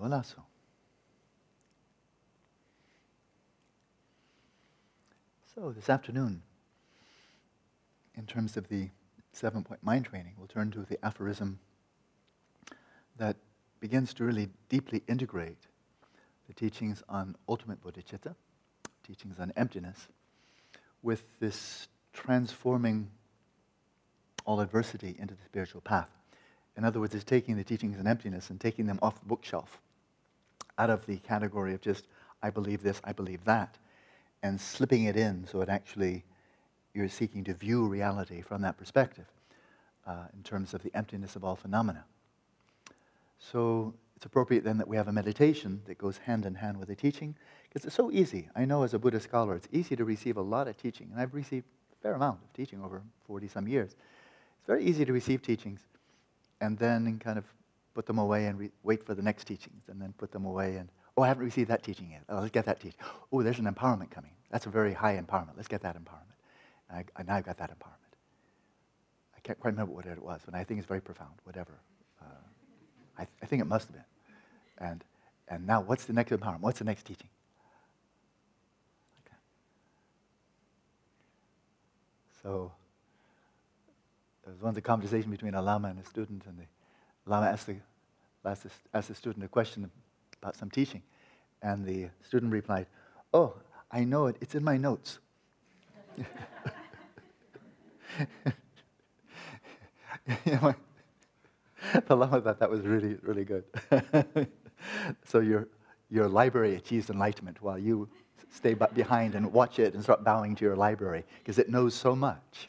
Olaso. So this afternoon, in terms of the 7-point mind training, we'll turn to the aphorism that begins to really deeply integrate the teachings on ultimate bodhicitta, teachings on emptiness, with this transforming all adversity into the spiritual path. In other words, it's taking the teachings on emptiness and taking them off the bookshelf, out of the category of just, I believe this, I believe that, and slipping it in so it actually, you're seeking to view reality from that perspective, in terms of the emptiness of all phenomena. So it's appropriate then that we have a meditation that goes hand in hand with the teaching, because it's so easy. I know as a Buddhist scholar, it's easy to receive a lot of teaching, and I've received a fair amount of teaching over 40-some years. It's very easy to receive teachings and then kind of put them away and wait for the next teachings, and then put them away and, oh, I haven't received that teaching yet. Oh, let's get that teaching. Oh, there's an empowerment coming. That's a very high empowerment. Let's get that empowerment. And now I've got that empowerment. I can't quite remember what it was, but I think it's very profound, whatever. I think it must have been. And now what's the next empowerment? What's the next teaching? Okay. So there was once a conversation between a Lama and a student, and the Lama asked the student a question about some teaching, and the student replied, "Oh, I know it. It's in my notes." The Lama thought that was really, really good. So your library achieves enlightenment while you stay behind and watch it and start bowing to your library, because it knows so much.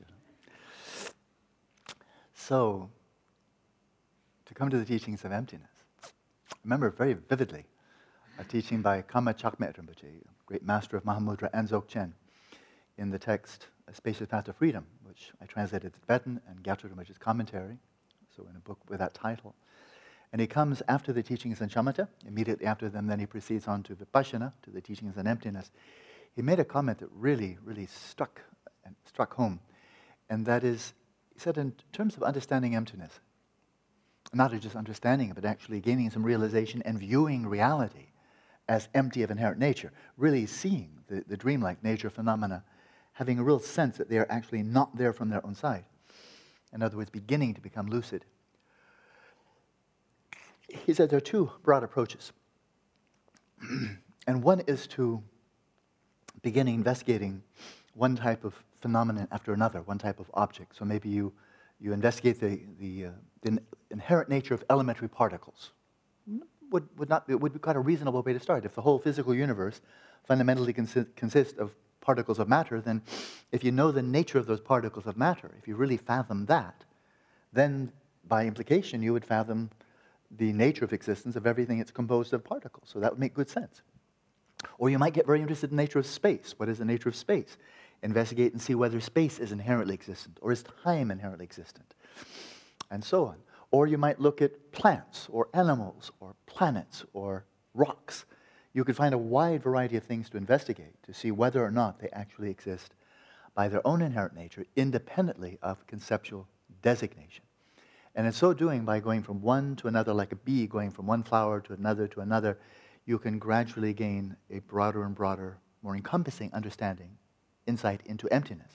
So, to come to the teachings of emptiness, I remember very vividly a teaching by Kama Chakmet Rinpoche, a great master of Mahamudra and Dzogchen, in the text A Spacious Path to Freedom, which I translated to Tibetan, and Gyatso Rinpoche's commentary, so in a book with that title. And he comes after the teachings on shamatha. Immediately after them, then he proceeds on to vipassana, to the teachings on emptiness. He made a comment that really, really struck home, and that is, he said, in terms of understanding emptiness, not just understanding it, but actually gaining some realization and viewing reality as empty of inherent nature, really seeing the dreamlike nature of phenomena, having a real sense that they are actually not there from their own side. In other words, beginning to become lucid. He said there are two broad approaches. And one is to begin investigating one type of phenomenon after another, one type of object. So maybe you investigate the inherent nature of elementary particles. It would be quite a reasonable way to start. If the whole physical universe fundamentally consists of particles of matter, then if you know the nature of those particles of matter, if you really fathom that, then by implication you would fathom the nature of existence of everything that's composed of particles. So that would make good sense. Or you might get very interested in the nature of space. What is the nature of space? Investigate and see whether space is inherently existent, or is time inherently existent, and so on. Or you might look at plants, or animals, or planets, or rocks. You could find a wide variety of things to investigate to see whether or not they actually exist by their own inherent nature, independently of conceptual designation. And in so doing, by going from one to another, like a bee going from one flower to another, you can gradually gain a broader and broader, more encompassing understanding, insight into emptiness.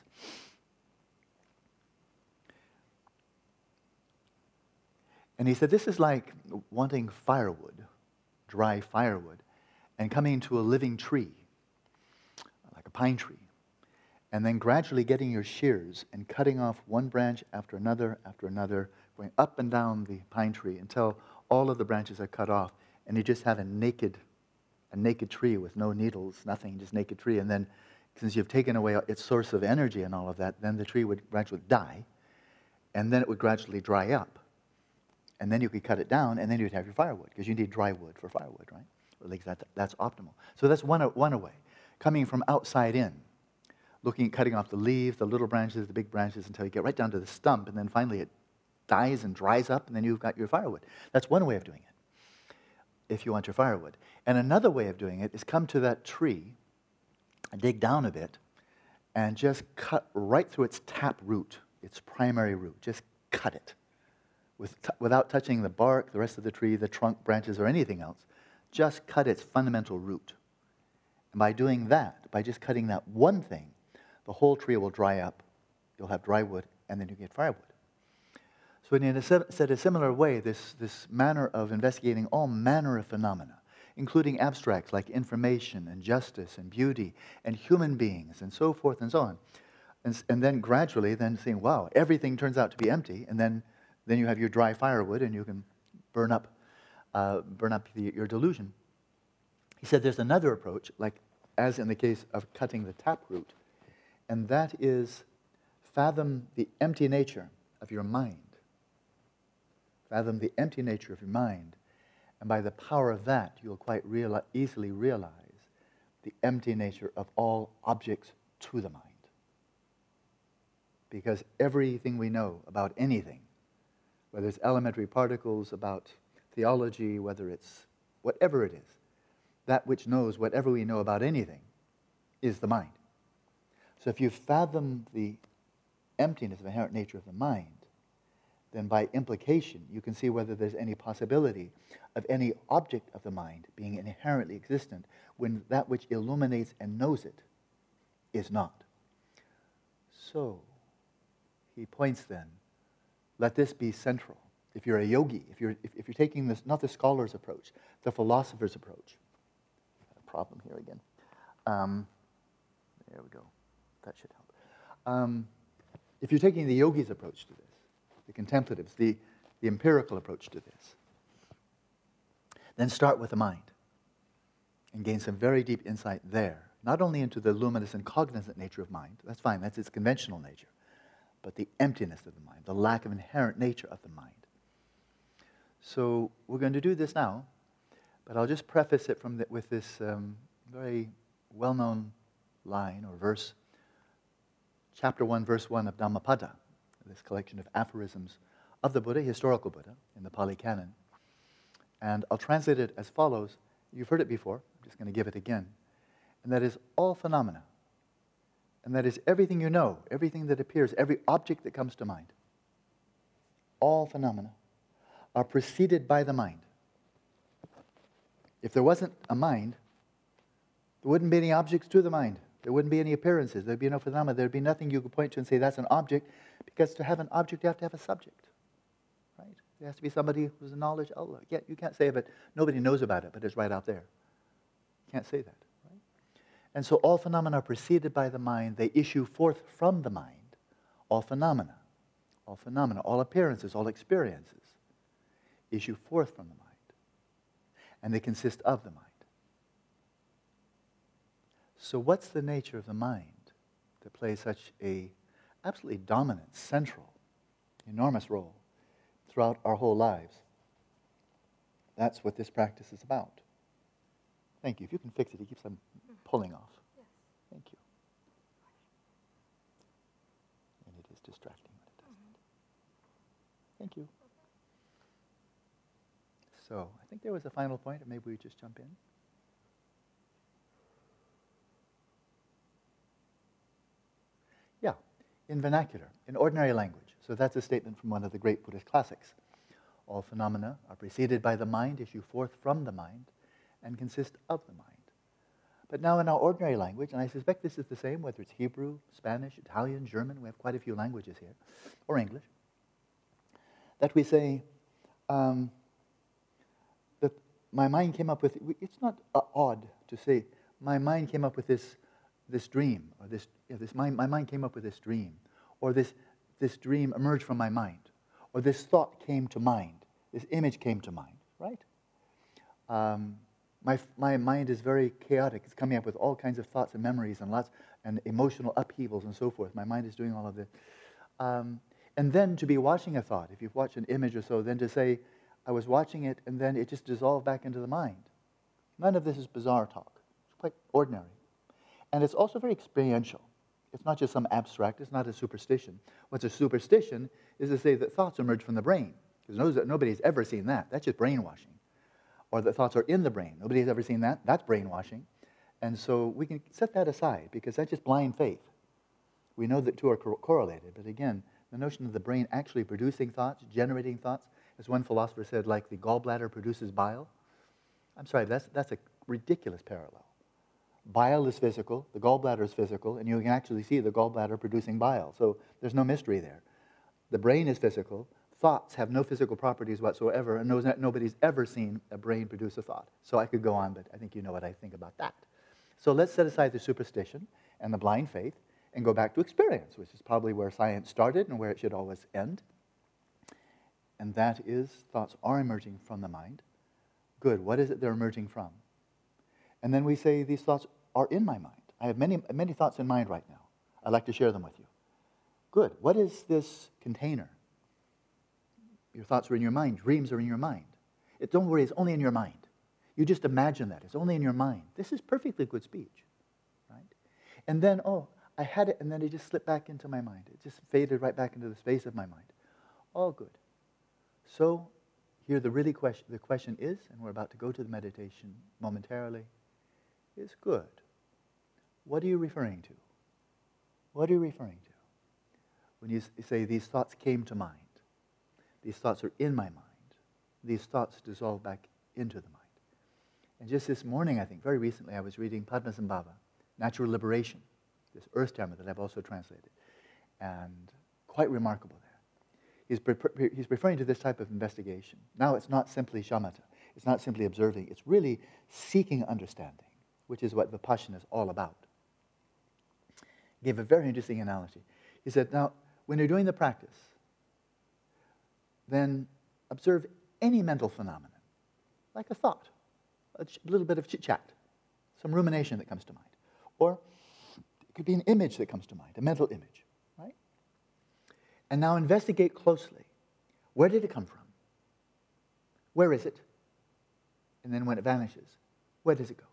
And he said, this is like wanting firewood, dry firewood, and coming to a living tree, like a pine tree, and then gradually getting your shears and cutting off one branch after another, going up and down the pine tree until all of the branches are cut off, and you just have a naked tree with no needles, nothing, just naked tree. And then, since you've taken away its source of energy and all of that, then the tree would gradually die, and then it would gradually dry up. And then you could cut it down, and then you'd have your firewood, because you need dry wood for firewood, right? Or at least that's optimal. So that's one way. Coming from outside in, looking at cutting off the leaves, the little branches, the big branches, until you get right down to the stump, and then finally it dies and dries up, and then you've got your firewood. That's one way of doing it, if you want your firewood. And another way of doing it is come to that tree, and dig down a bit, and just cut right through its tap root, its primary root. Just cut it without touching the bark, the rest of the tree, the trunk, branches, or anything else. just cut its fundamental root. And by doing that, by just cutting that one thing, the whole tree will dry up. You'll have dry wood, and then you get firewood. So in a similar way, this manner of investigating all manner of phenomena, including abstracts like information and justice and beauty and human beings and so forth and so on, and then gradually then seeing, wow, everything turns out to be empty, and then you have your dry firewood and you can burn up your delusion. He said there's another approach, like as in the case of cutting the taproot, and that is fathom the empty nature of your mind. Fathom the empty nature of your mind, and by the power of that, you'll quite easily realize the empty nature of all objects to the mind. Because everything we know about anything, whether it's elementary particles, about theology, whether it's whatever it is, that which knows whatever we know about anything is the mind. So if you fathom the emptiness of the inherent nature of the mind, then by implication you can see whether there's any possibility of any object of the mind being inherently existent when that which illuminates and knows it is not. So, he points then, let this be central. If you're a yogi, if you're taking this, not the scholar's approach, the philosopher's approach. A problem here again. There we go. That should help. If you're taking the yogi's approach to this, the contemplatives, the empirical approach to this, then start with the mind and gain some very deep insight there, not only into the luminous and cognizant nature of mind, that's fine, that's its conventional nature, but the emptiness of the mind, the lack of inherent nature of the mind. So we're going to do this now, but I'll just preface it with this very well-known line or verse, chapter 1, verse 1 of Dhammapada, this collection of aphorisms of the Buddha, historical Buddha, in the Pali Canon. And I'll translate it as follows. You've heard it before. I'm just going to give it again. And that is all phenomena. And that is everything you know, everything that appears, every object that comes to mind. All phenomena are preceded by the mind. If there wasn't a mind, there wouldn't be any objects to the mind. There wouldn't be any appearances. There'd be no phenomena. There'd be nothing you could point to and say that's an object, because to have an object, you have to have a subject. Right? There has to be somebody who's a knowledge. Oh, yeah, you can't say it, but nobody knows about it, but it's right out there. You can't say that. Right? And so all phenomena are preceded by the mind. They issue forth from the mind. All phenomena, all appearances, all experiences issue forth from the mind. And they consist of the mind. So what's the nature of the mind that plays such a absolutely dominant, central, enormous role throughout our whole lives? That's what this practice is about. Thank you. If you can fix it, it keeps on pulling off. Yes. Thank you. And it is distracting when it doesn't. Thank you. So, I think there was a final point, or maybe we just jump in. Yeah, in vernacular, in ordinary language. So that's a statement from one of the great Buddhist classics. All phenomena are preceded by the mind, issue forth from the mind, and consist of the mind. But now in our ordinary language, and I suspect this is the same, whether it's Hebrew, Spanish, Italian, German, we have quite a few languages here, or English, that we say, that my mind came up with, it's not odd to say, my mind came up with this dream, or my mind came up with this dream, or this dream emerged from my mind, or this thought came to mind, this image came to mind, right? My mind is very chaotic. It's coming up with all kinds of thoughts and memories and emotional upheavals and so forth. My mind is doing all of this. And then to be watching a thought, if you've watched an image or so, then to say, I was watching it, and then it just dissolved back into the mind. None of this is bizarre talk. It's quite ordinary. And it's also very experiential. It's not just some abstract. It's not a superstition. What's a superstition is to say that thoughts emerge from the brain, because nobody's ever seen that. That's just brainwashing. Or that thoughts are in the brain. Nobody's ever seen that. That's brainwashing. And so we can set that aside, because that's just blind faith. We know that two are correlated. But again, the notion of the brain actually producing thoughts, generating thoughts, as one philosopher said, like the gallbladder produces bile. I'm sorry, that's a ridiculous parallel. Bile is physical, the gallbladder is physical, and you can actually see the gallbladder producing bile. So there's no mystery there. The brain is physical. Thoughts have no physical properties whatsoever, and nobody's ever seen a brain produce a thought. So I could go on, but I think you know what I think about that. So let's set aside the superstition and the blind faith and go back to experience, which is probably where science started and where it should always end. And that is, thoughts are emerging from the mind. Good. What is it they're emerging from? And then we say these thoughts are in my mind. I have many thoughts in mind right now. I'd like to share them with you. Good. What is this container? Your thoughts are in your mind. Dreams are in your mind. Don't worry, it's only in your mind. You just imagine that. It's only in your mind. This is perfectly good speech, right? And then, I had it, and then it just slipped back into my mind. It just faded right back into the space of my mind. All good. So here the question is, and we're about to go to the meditation momentarily, is good. What are you referring to? What are you referring to? When you say these thoughts came to mind, these thoughts are in my mind, these thoughts dissolve back into the mind. And just this morning, I think, very recently, I was reading Padmasambhava, Natural Liberation, this Earth Dharma that I've also translated, and quite remarkable there. He's referring to this type of investigation. Now it's not simply shamatha, it's not simply observing, it's really seeking understanding, which is what Vipassana is all about. He gave a very interesting analogy. He said, now, when you're doing the practice, then observe any mental phenomenon, like a thought, a little bit of chit-chat, some rumination that comes to mind. Or it could be an image that comes to mind, a mental image, right? And now investigate closely. Where did it come from? Where is it? And then when it vanishes, where does it go?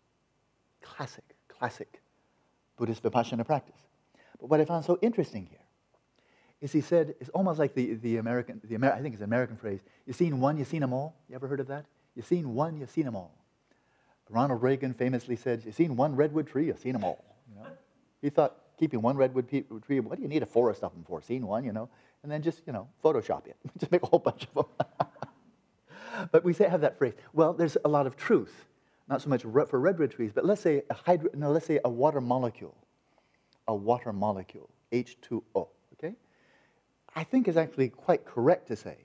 Classic Buddhist Vipassana practice. But what I found so interesting here is he said, it's almost like the American, I think it's an American phrase, you seen one, you seen them all. You ever heard of that? You seen one, you seen them all. Ronald Reagan famously said, you seen one redwood tree, you seen them all. You know? He thought, keeping one redwood tree, what do you need a forest of them for? Seen one, and then just, Photoshop it. Just make a whole bunch of them. But we have that phrase. Well, there's a lot of truth, not so much for redwood trees, but let's say a water molecule, H2O, okay? I think is actually quite correct to say,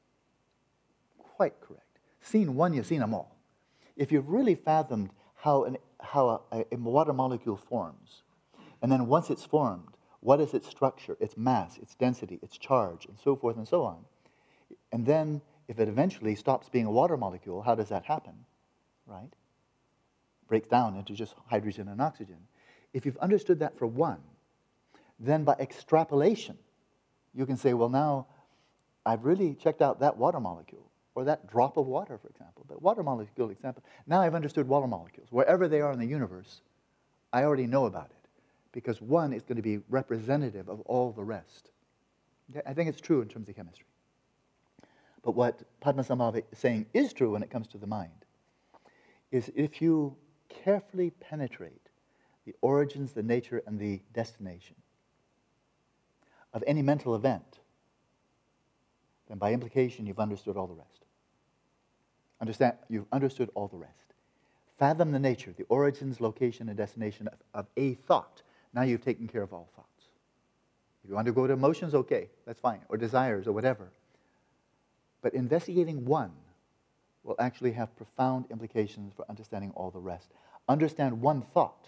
seen one, you've seen them all. If you've really fathomed how a water molecule forms, and then once it's formed, what is its structure, its mass, its density, its charge, and so forth and so on, and then if it eventually stops being a water molecule, how does that happen, right? Breaks down into just hydrogen and oxygen. If you've understood that for one, then by extrapolation, you can say, well, now I've really checked out that water molecule, or that drop of water, for example, that water molecule example. Now I've understood water molecules. Wherever they are in the universe, I already know about it, because one is going to be representative of all the rest. Okay? I think it's true in terms of chemistry. But what Padmasambhava is saying is true when it comes to the mind, is if you carefully penetrate the origins, the nature, and the destination of any mental event, then by implication you've understood all the rest. You've understood all the rest. Fathom the nature, the origins, location, and destination of a thought. Now you've taken care of all thoughts. If you want to go to emotions, okay, that's fine, or desires, or whatever. But investigating one will actually have profound implications for understanding all the rest. Understand one thought,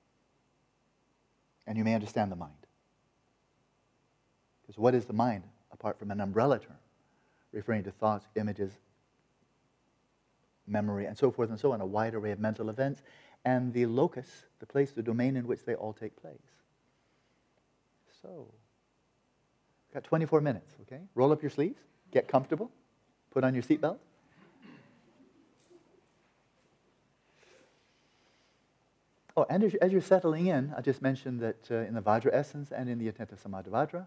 and you may understand the mind. Because what is the mind, apart from an umbrella term, referring to thoughts, images, memory, and so forth and so on, a wide array of mental events, and the locus, the place, the domain in which they all take place. So, got 24 minutes, okay? Roll up your sleeves, get comfortable, put on your seatbelt. Oh, and as you're settling in, I just mentioned that in the Vajra essence and in the Attentive Samadhi Vajra,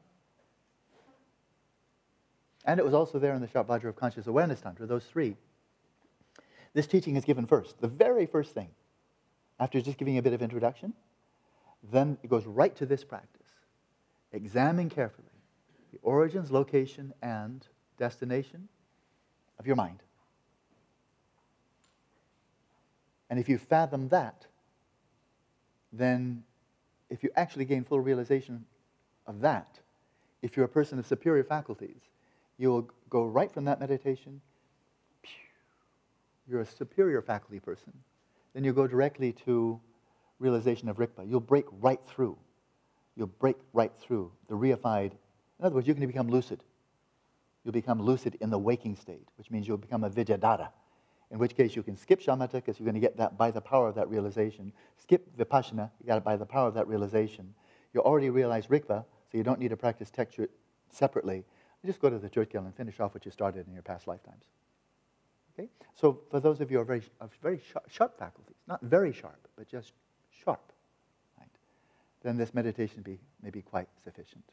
and it was also there in the Sharp Vajra of Conscious Awareness Tantra, those three. This teaching is given first, the very first thing. After just giving a bit of introduction, then it goes right to this practice. Examine carefully the origins, location, and destination of your mind. And if you fathom that, then if you actually gain full realization of that, if you're a person of superior faculties, you'll go right from that meditation, you're a superior faculty person, then you'll go directly to realization of Rigpa. You'll break right through. You'll break right through the reified. In other words, you're going to become lucid. You'll become lucid in the waking state, which means you'll become a Vidyadhara, in which case you can skip shamatha because you're going to get that by the power of that realization. Skip vipassana, you got it by the power of that realization. You already realize Rigpa, so you don't need to practice texture separately. You just go to the Jyotirkela and finish off what you started in your past lifetimes. Okay? So for those of you who are very sharp faculties, not very sharp, but just sharp, right, then this meditation may be quite sufficient.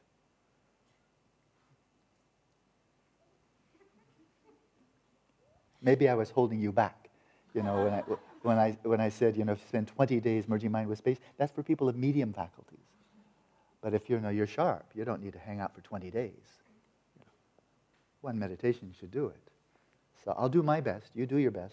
Maybe I was holding you back, when I said, spend 20 days merging mind with space. That's for people of medium faculties. But if you're sharp, you don't need to hang out for 20 days. One meditation should do it. So I'll do my best. You do your best.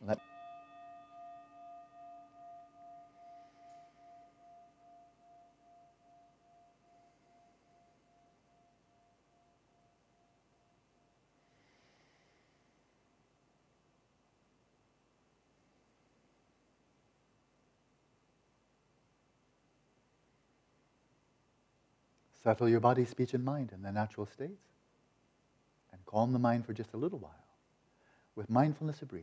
Settle your body, speech, and mind in their natural states. And calm the mind for just a little while with mindfulness of breathing.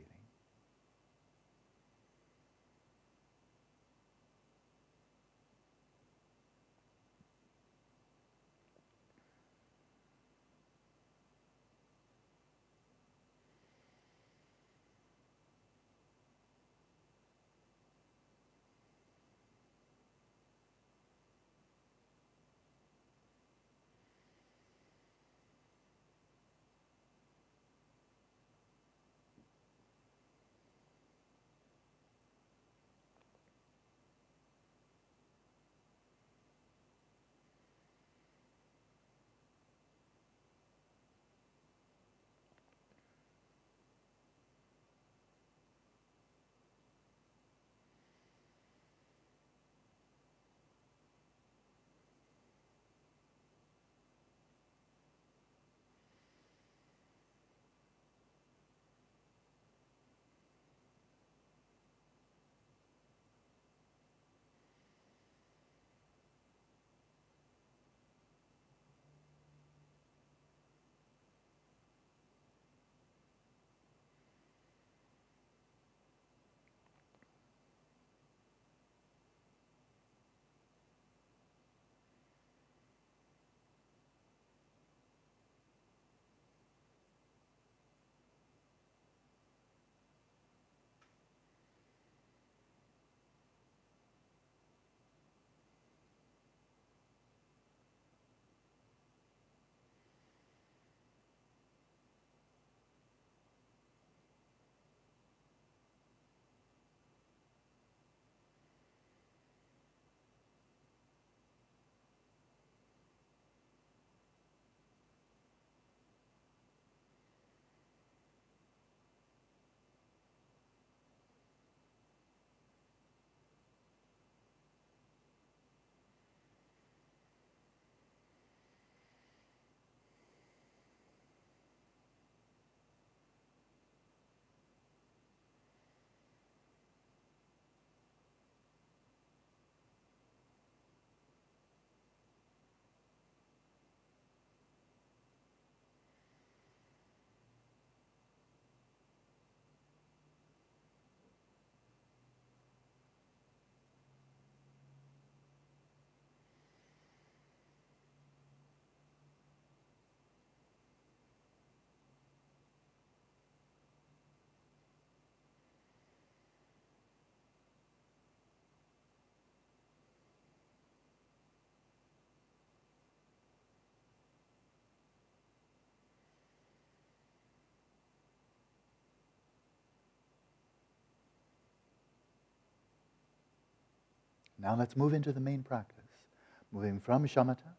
Now let's move into the main practice, moving from shamatha,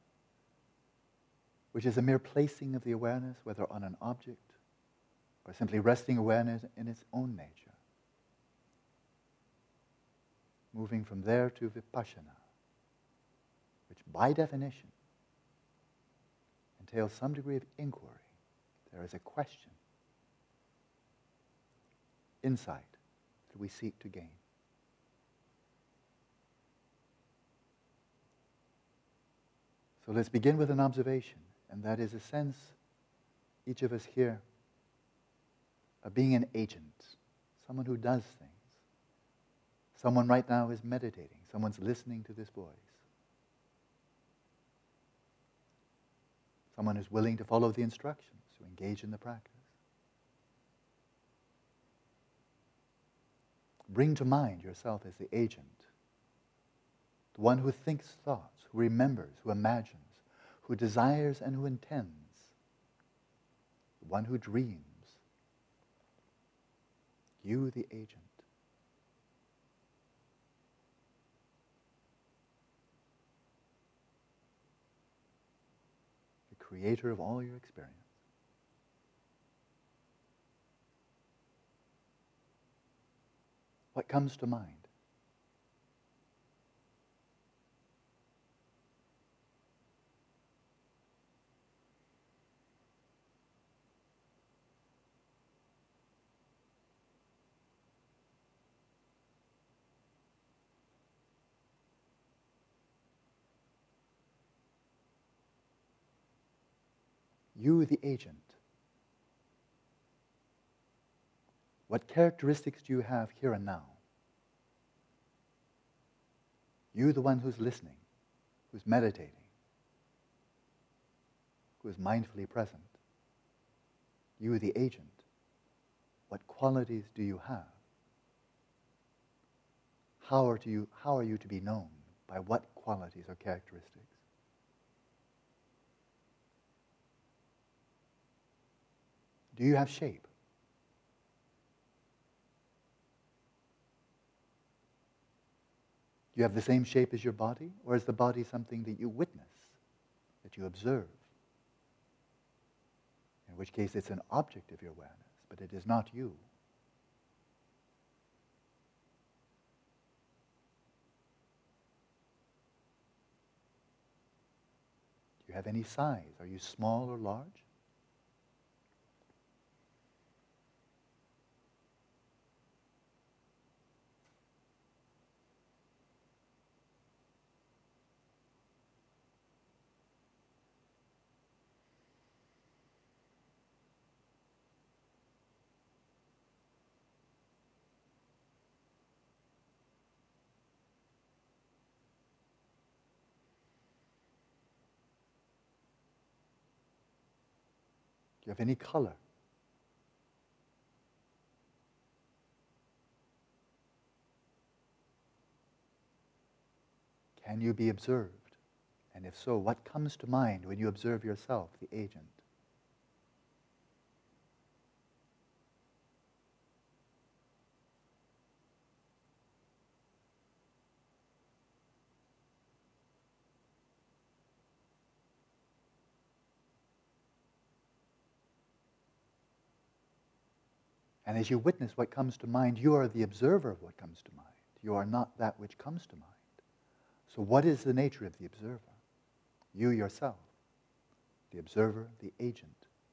which is a mere placing of the awareness, whether on an object or simply resting awareness in its own nature. moving from there to vipassana, which by definition entails some degree of inquiry. There is a question, insight that we seek to gain. So let's begin with an observation, and that is a sense, each of us here, of being an agent, someone who does things. Someone right now is meditating. Someone's listening to this voice. Someone is willing to follow the instructions, to engage in the practice. Bring to mind yourself as the agent, the one who thinks thoughts, who remembers, who imagines, who desires and who intends, the one who dreams. You, the agent. The creator of all your experience. What comes to mind? You, the agent. What characteristics do you have here and now? You, the one who's listening, who's meditating, who is mindfully present. You, the agent. What qualities do you have? How are you to be known? By what qualities or characteristics? Do you have shape? Do you have the same shape as your body? Or is the body something that you witness, that you observe? In which case it's an object of your awareness, but it is not you. Do you have any size? Are you small or large? Do you have any color? Can you be observed? And if so, what comes to mind when you observe yourself, the agent? And as you witness what comes to mind, you are the observer of what comes to mind. You are not that which comes to mind. So what is the nature of the observer? You yourself, the observer, the agent.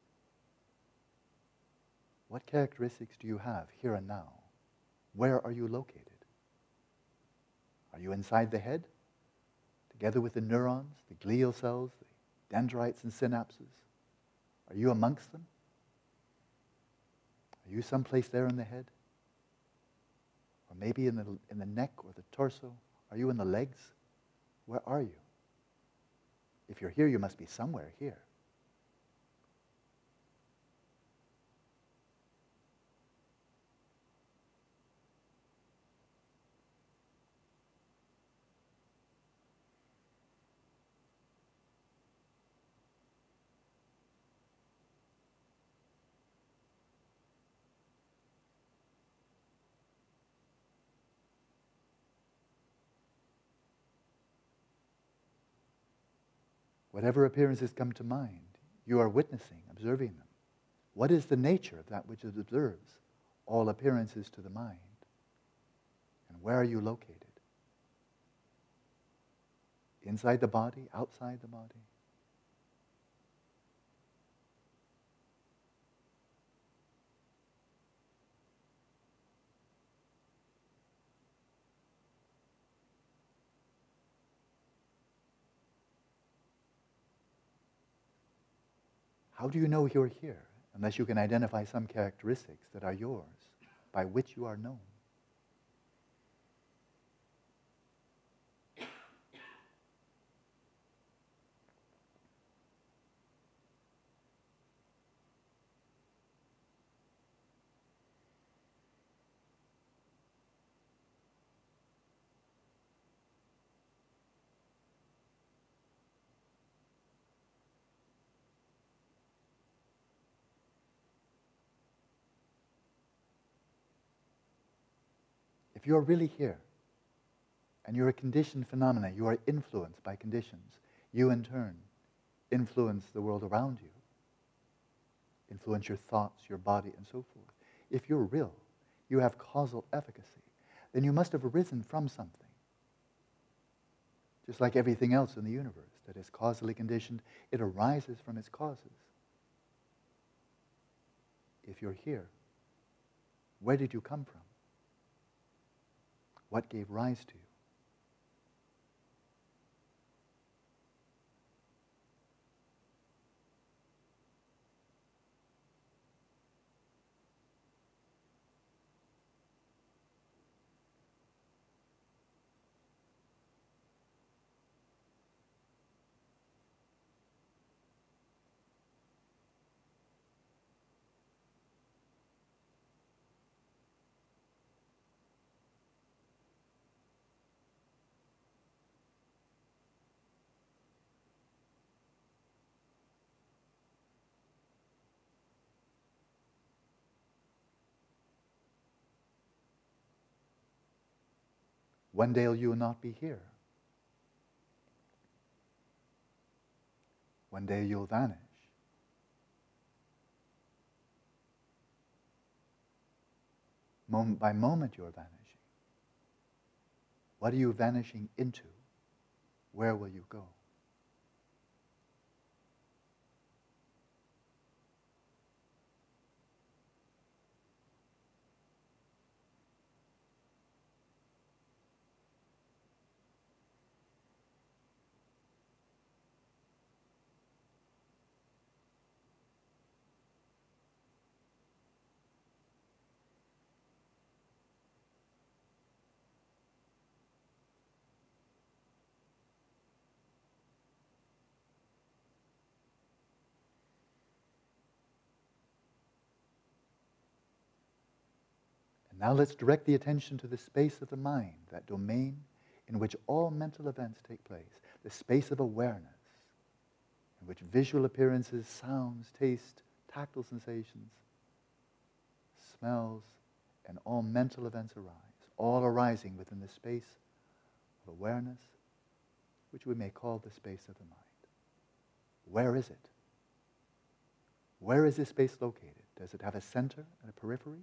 What characteristics do you have here and now? Where are you located? Are you inside the head, together with the neurons, the glial cells, the dendrites and synapses? Are you amongst them? Are you someplace there in the head? Or maybe in the neck or the torso? Are you in the legs? Where are you? If you're here, you must be somewhere here. Whatever appearances come to mind, you are witnessing, observing them. What is the nature of that which observes all appearances to the mind? And where are you located? inside the body, outside the body. How do you know you're here unless you can identify some characteristics that are yours, by which you are known? If you're really here, and you're a conditioned phenomena, you are influenced by conditions, you in turn influence the world around you, influence your thoughts, your body, and so forth. If you're real, you have causal efficacy, then you must have arisen from something. Just like everything else in the universe that is causally conditioned, it arises from its causes. If you're here, where did you come from? What gave rise to you? One day you will not be here. One day you'll vanish. Moment by moment you're vanishing. What are you vanishing into? Where will you go? And now let's direct the attention to the space of the mind, that domain in which all mental events take place, the space of awareness, in which visual appearances, sounds, taste, tactile sensations, smells, and all mental events arise, all arising within the space of awareness, which we may call the space of the mind. Where is it? Where is this space located? Does it have a center and a periphery?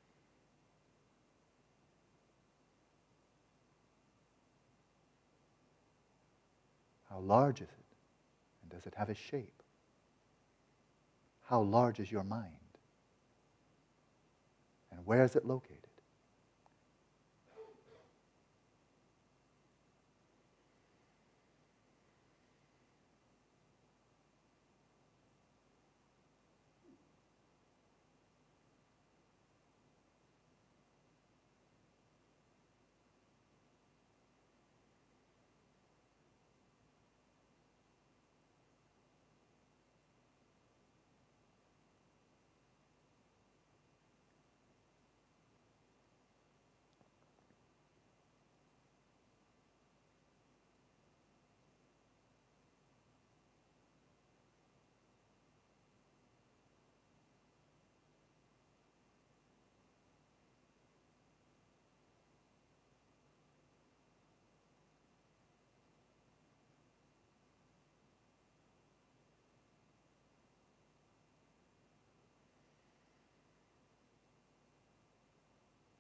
How large is it? And does it have a shape? How large is your mind? And where is it located?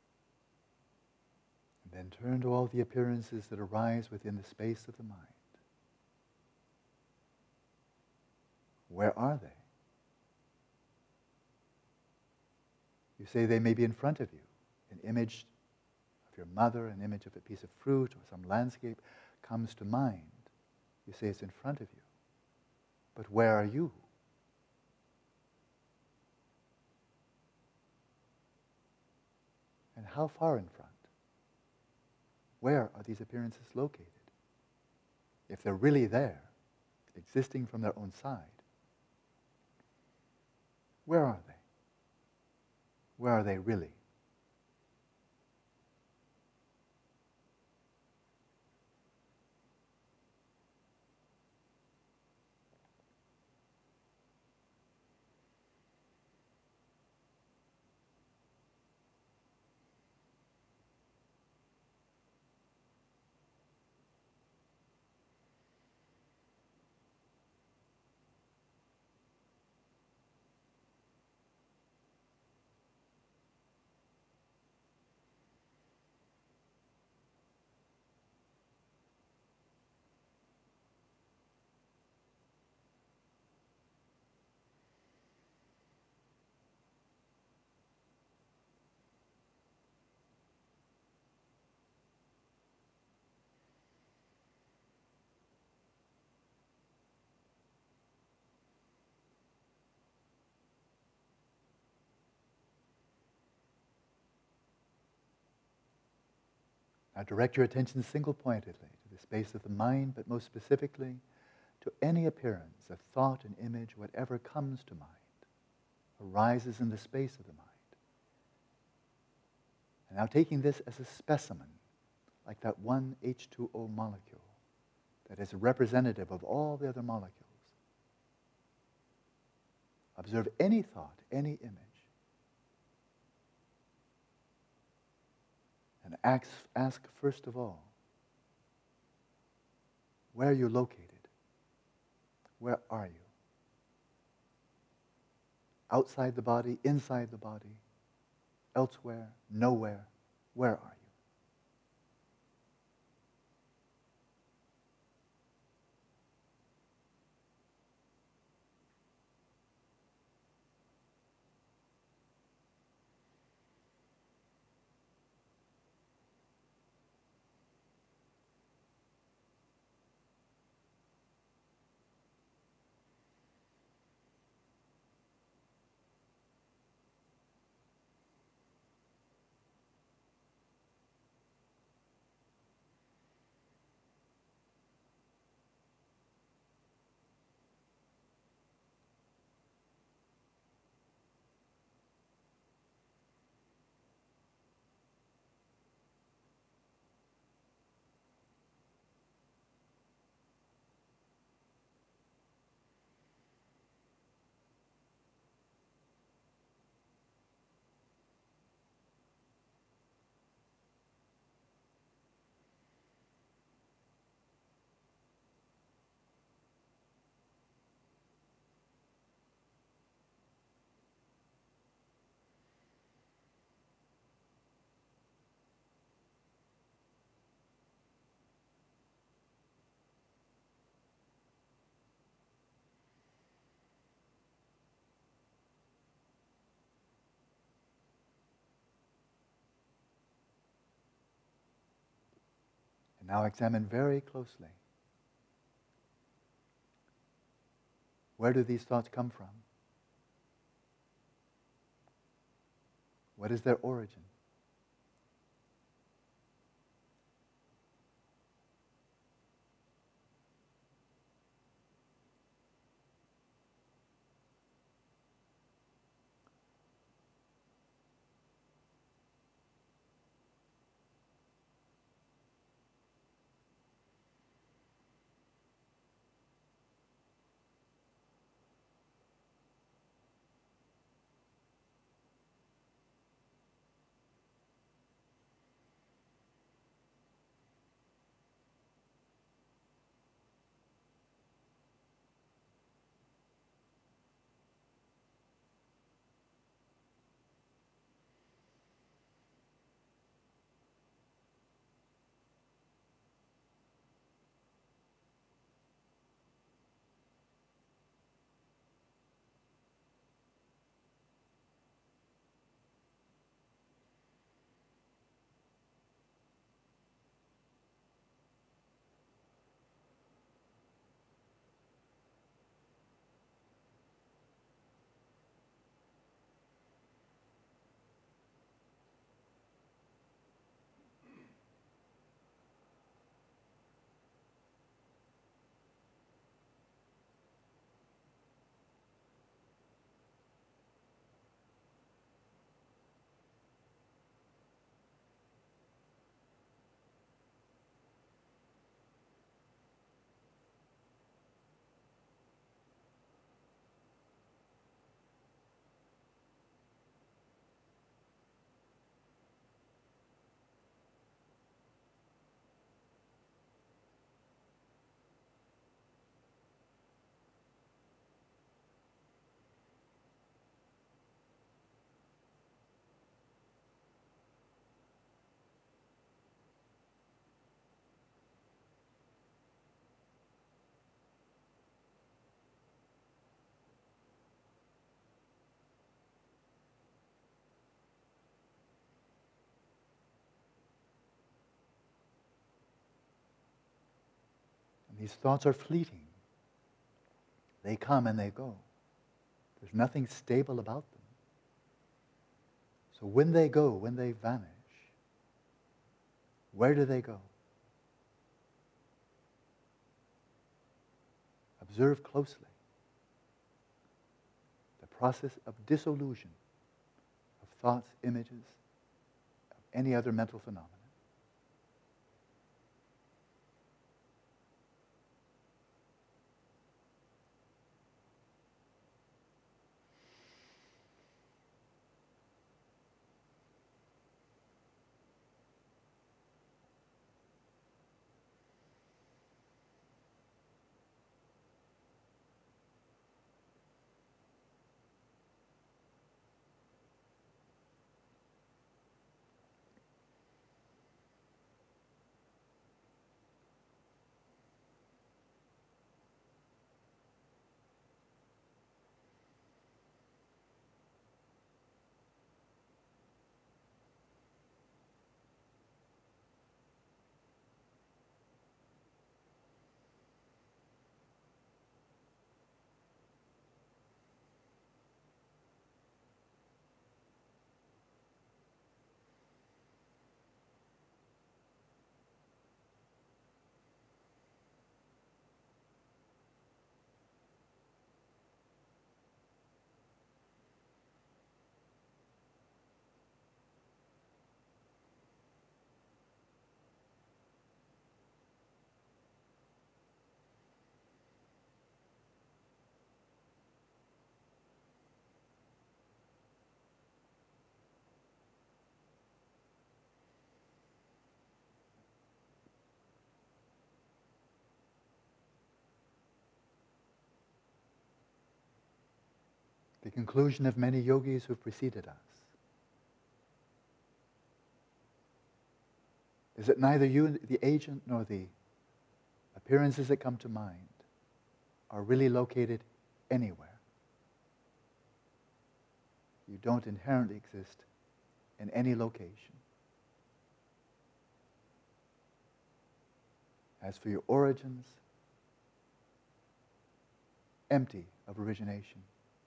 And then turn to all the appearances that arise within the space of the mind. where are they? You say they may be in front of you. An image of your mother, an image of a piece of fruit or some landscape comes to mind. You say it's in front of you. But where are you? And how far in front? Where are these appearances located? If they're really there, existing from their own side, where are they? Where are they really? Now direct your attention single-pointedly to the space of the mind, but most specifically to any appearance, a thought, an image, whatever comes to mind, arises in the space of the mind. And now taking this as a specimen, like that one H2O molecule that is representative of all the other molecules, observe any thought, any image, and ask first of all, where are you located? Where are you? Outside the body, inside the body, elsewhere, nowhere? Where are you? And now examine very closely. Where do these thoughts come from? What is their origin? These thoughts are fleeting. They come and they go. There's nothing stable about them. So when they go, when they vanish, where do they go? Observe closely the process of dissolution of thoughts, images, of any other mental phenomenon. The conclusion of many yogis who preceded us is that neither you, the agent, nor the appearances that come to mind are really located anywhere. You don't inherently exist in any location. As for your origins, empty of origination.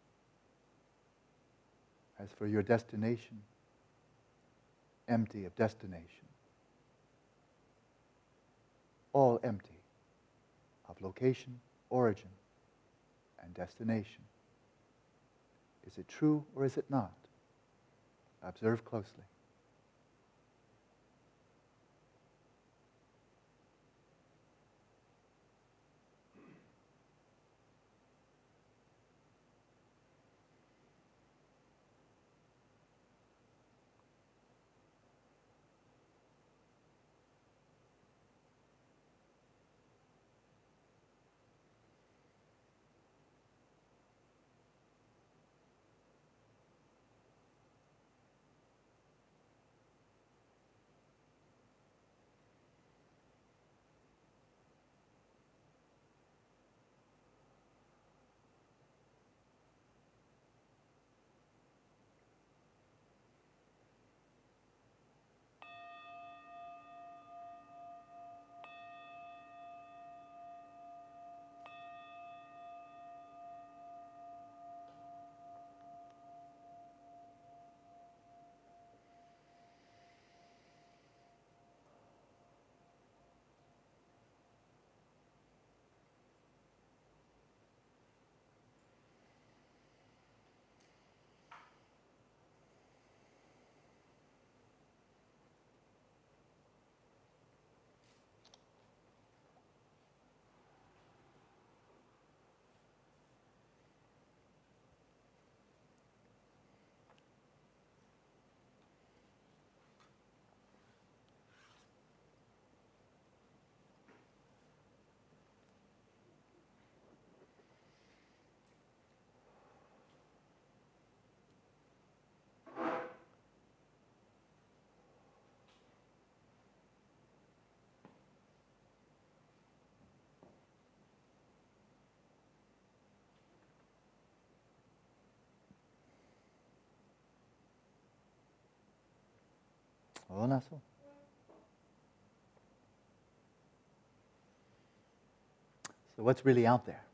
As for your destination, empty of destination. All empty of location, origin, and destination. Is it true or is it not? Observe closely. Naso. So what's really out there?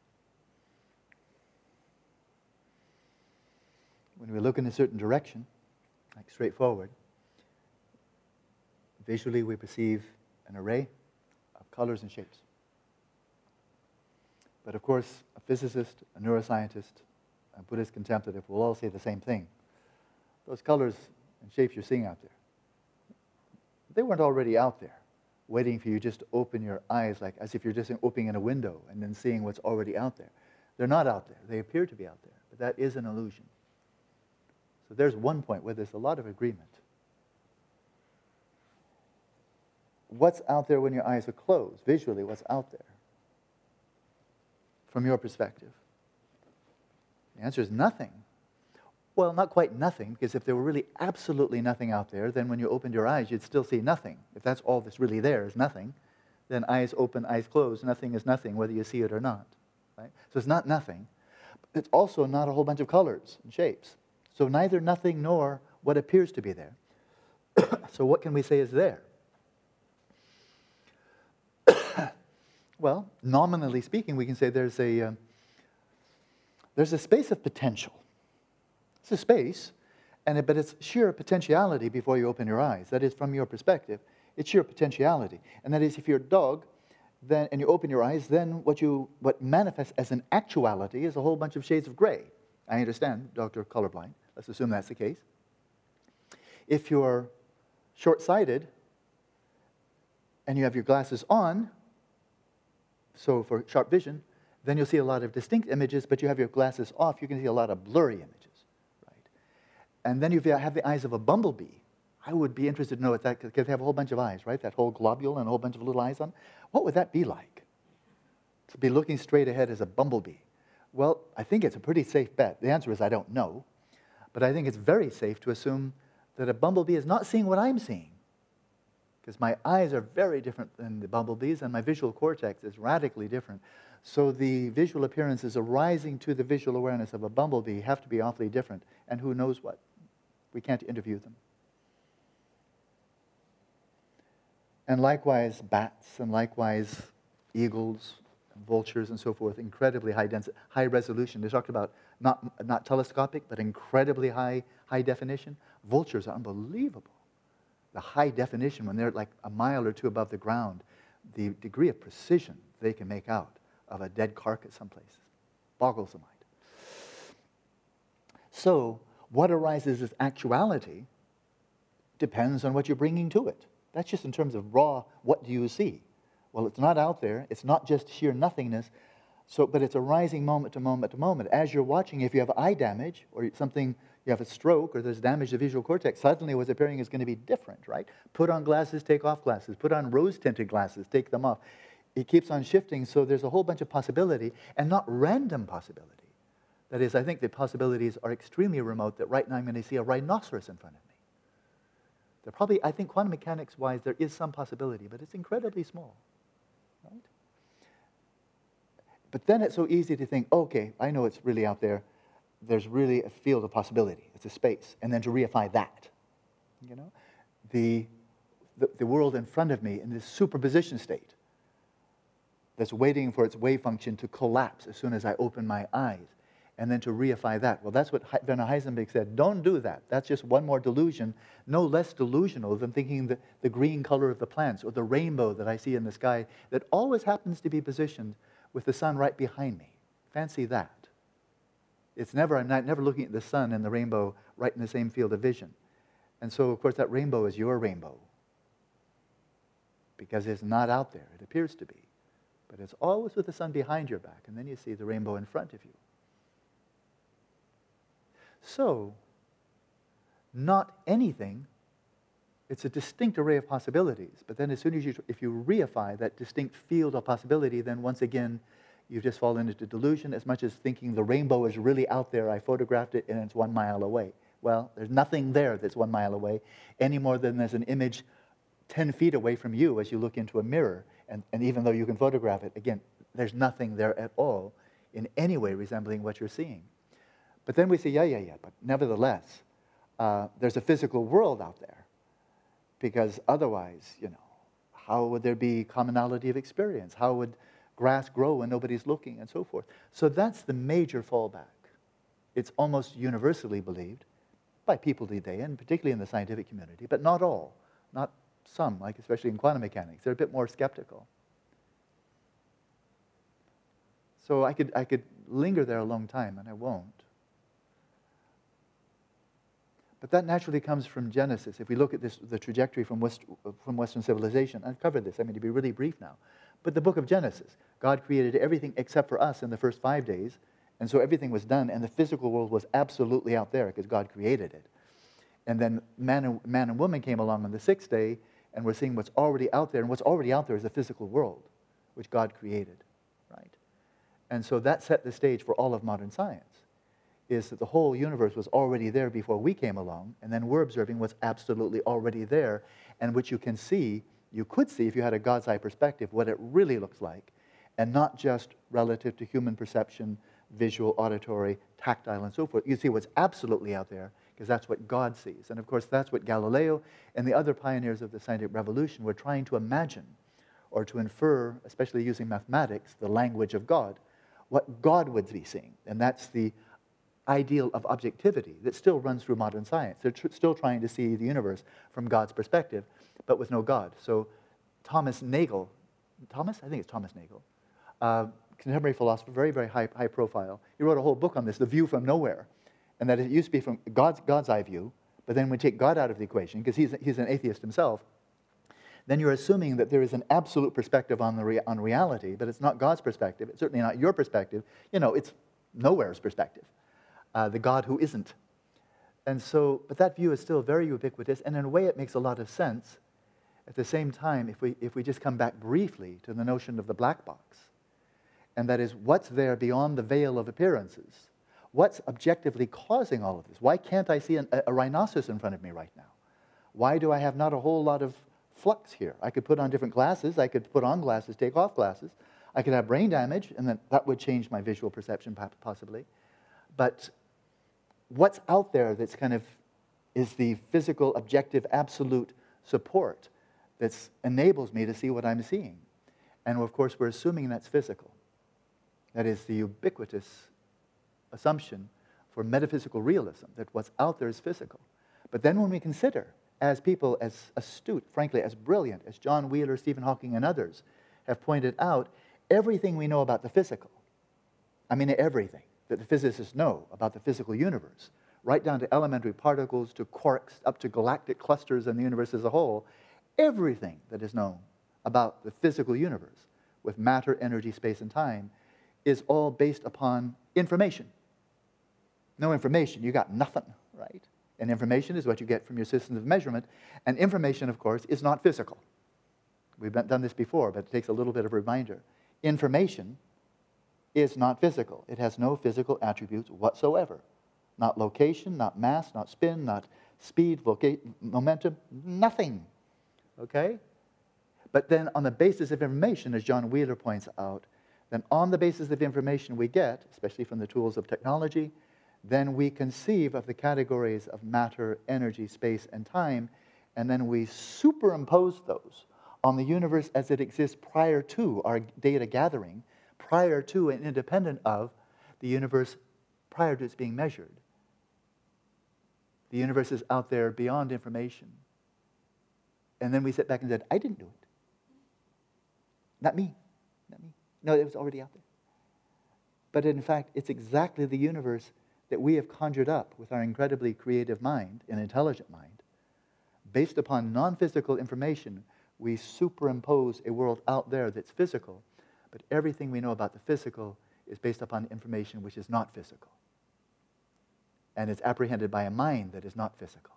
When we look in a certain direction, like straight forward, visually we perceive an array of colors and shapes. But of course, a physicist, a neuroscientist, a Buddhist contemplative will all say the same thing. Those colors and shapes you're seeing out there, they weren't already out there, waiting for you just to open your eyes, like as if you're just opening in a window and then seeing what's already out there. They're not out there. They appear to be out there, but that is an illusion. So there's one point where there's a lot of agreement. What's out there when your eyes are closed? Visually, what's out there? From your perspective? The answer is nothing. Well, not quite nothing, because if there were really absolutely nothing out there, then when you opened your eyes, you'd still see nothing. If that's all that's really there is nothing, then eyes open, eyes closed, nothing is nothing, whether you see it or not. Right? So it's not nothing. But it's also not a whole bunch of colors and shapes. So neither nothing nor what appears to be there. So what can we say is there? Well, nominally speaking, we can say there's a space of potential. It's a space, but it's sheer potentiality before you open your eyes. That is, from your perspective, it's sheer potentiality. And that is, if you're a dog, then and you open your eyes, then what manifests as an actuality is a whole bunch of shades of gray. I understand, Dr. Colorblind. Let's assume that's the case. If you're short-sighted and you have your glasses on, so for sharp vision, then you'll see a lot of distinct images, but you have your glasses off, you can see a lot of blurry images, right? And then you have the eyes of a bumblebee. I would be interested to know what that, because they have a whole bunch of eyes, right? That whole globule and a whole bunch of little eyes on. What would that be like? To be looking straight ahead as a bumblebee? Well, I think it's a pretty safe bet. The answer is I don't know. But I think it's very safe to assume that a bumblebee is not seeing what I'm seeing. Because my eyes are very different than the bumblebees, and my visual cortex is radically different. So the visual appearances arising to the visual awareness of a bumblebee have to be awfully different. And who knows what? We can't interview them. And likewise, bats, and likewise, eagles, and vultures, and so forth, incredibly high density, high resolution. They talked about not telescopic, but incredibly high definition. Vultures are unbelievable. The high definition, when they're like a mile or two above the ground, the degree of precision they can make out of a dead carcass someplace boggles the mind. So, what arises as actuality depends on what you're bringing to it. That's just in terms of raw, what do you see? Well, it's not out there. It's not just sheer nothingness. But it's arising moment to moment to moment. As you're watching, if you have eye damage or something, you have a stroke or there's damage to the visual cortex, suddenly what's appearing is going to be different, right? Put on glasses, take off glasses. Put on rose-tinted glasses, take them off. It keeps on shifting, so there's a whole bunch of possibility and not random possibility. That is, I think the possibilities are extremely remote that right now I'm going to see a rhinoceros in front of me. They're probably, I think quantum mechanics-wise, there is some possibility, but it's incredibly small, right? But then it's so easy to think, okay, I know it's really out there. There's really a field of possibility. It's a space. And then to reify that, you know? The world in front of me in this superposition state that's waiting for its wave function to collapse as soon as I open my eyes. And then to reify that. Well, that's what Werner Heisenberg said. Don't do that. That's just one more delusion, no less delusional than thinking that the green color of the plants or the rainbow that I see in the sky that always happens to be positioned with the sun right behind me. Fancy that. I'm not never looking at the sun and the rainbow right in the same field of vision. And so, of course, that rainbow is your rainbow. Because it's not out there. It appears to be. But it's always with the sun behind your back. And then you see the rainbow in front of you. So, not anything. It's a distinct array of possibilities. But then as soon as if you reify that distinct field of possibility, then once again, you just fall into delusion as much as thinking the rainbow is really out there. I photographed it and it's 1 mile away. Well, there's nothing there that's 1 mile away any more than there's an image 10 feet away from you as you look into a mirror. And even though you can photograph it, again, there's nothing there at all in any way resembling what you're seeing. But then we say, yeah, but nevertheless, there's a physical world out there. Because otherwise, how would there be commonality of experience? How would grass grow when nobody's looking, and so forth. So that's the major fallback. It's almost universally believed by people today, and particularly in the scientific community, but not all, not some, like especially in quantum mechanics. They're a bit more skeptical. So I could linger there a long time, and I won't. But that naturally comes from Genesis. If we look at the trajectory from Western civilization, I've covered this, to be really brief now. But the book of Genesis, God created everything except for us in the first 5 days, and so everything was done, and the physical world was absolutely out there because God created it. And then man and woman came along on the 6th day, and we're seeing what's already out there, and what's already out there is the physical world, which God created, right? And so that set the stage for all of modern science, is that the whole universe was already there before we came along, and then we're observing what's absolutely already there, and which you could see if you had a God's eye perspective, what it really looks like, and not just relative to human perception, visual, auditory, tactile, and so forth. You see what's absolutely out there, because that's what God sees. And of course, that's what Galileo and the other pioneers of the scientific revolution were trying to imagine, or to infer, especially using mathematics, the language of God, what God would be seeing. And that's the ideal of objectivity that still runs through modern science. They're still trying to see the universe from God's perspective, but with no God. So Thomas Nagel, contemporary philosopher, very, very high profile, he wrote a whole book on this, The View from Nowhere, and that it used to be from God's eye view, but then when we take God out of the equation, because he's an atheist himself, then you're assuming that there is an absolute perspective on reality, but it's not God's perspective. It's certainly not your perspective. It's nowhere's perspective, the God who isn't. And so, but that view is still very ubiquitous, and in a way it makes a lot of sense. At the same time, if we just come back briefly to the notion of the black box, and that is what's there beyond the veil of appearances, what's objectively causing all of this? Why can't I see a rhinoceros in front of me right now? Why do I have not a whole lot of flux here? I could put on different glasses, I could put on glasses, take off glasses, I could have brain damage, and then that would change my visual perception possibly. But what's out there that's is the physical, objective, absolute support that enables me to see what I'm seeing? And of course, we're assuming that's physical. That is the ubiquitous assumption for metaphysical realism, that what's out there is physical. But then when we consider, as people as astute, frankly, as brilliant as John Wheeler, Stephen Hawking, and others have pointed out, everything we know about the physical, everything that the physicists know about the physical universe, right down to elementary particles, to quarks, up to galactic clusters and the universe as a whole, everything that is known about the physical universe with matter, energy, space, and time is all based upon information. No information, you got nothing, right? And information is what you get from your systems of measurement. And information, of course, is not physical. We've done this before, but it takes a little bit of a reminder. Information is not physical. It has no physical attributes whatsoever. Not location, not mass, not spin, not speed, momentum, nothing. Okay? But then on the basis of information, as John Wheeler points out, then on the basis of information we get, especially from the tools of technology, then we conceive of the categories of matter, energy, space, and time, and then we superimpose those on the universe as it exists prior to our data gathering, prior to and independent of the universe prior to its being measured. The universe is out there beyond information. And then we sit back and said, I didn't do it. Not me. No, it was already out there. But in fact, it's exactly the universe that we have conjured up with our incredibly creative mind, an intelligent mind. Based upon non-physical information, we superimpose a world out there that's physical, but everything we know about the physical is based upon information which is not physical. And it's apprehended by a mind that is not physical.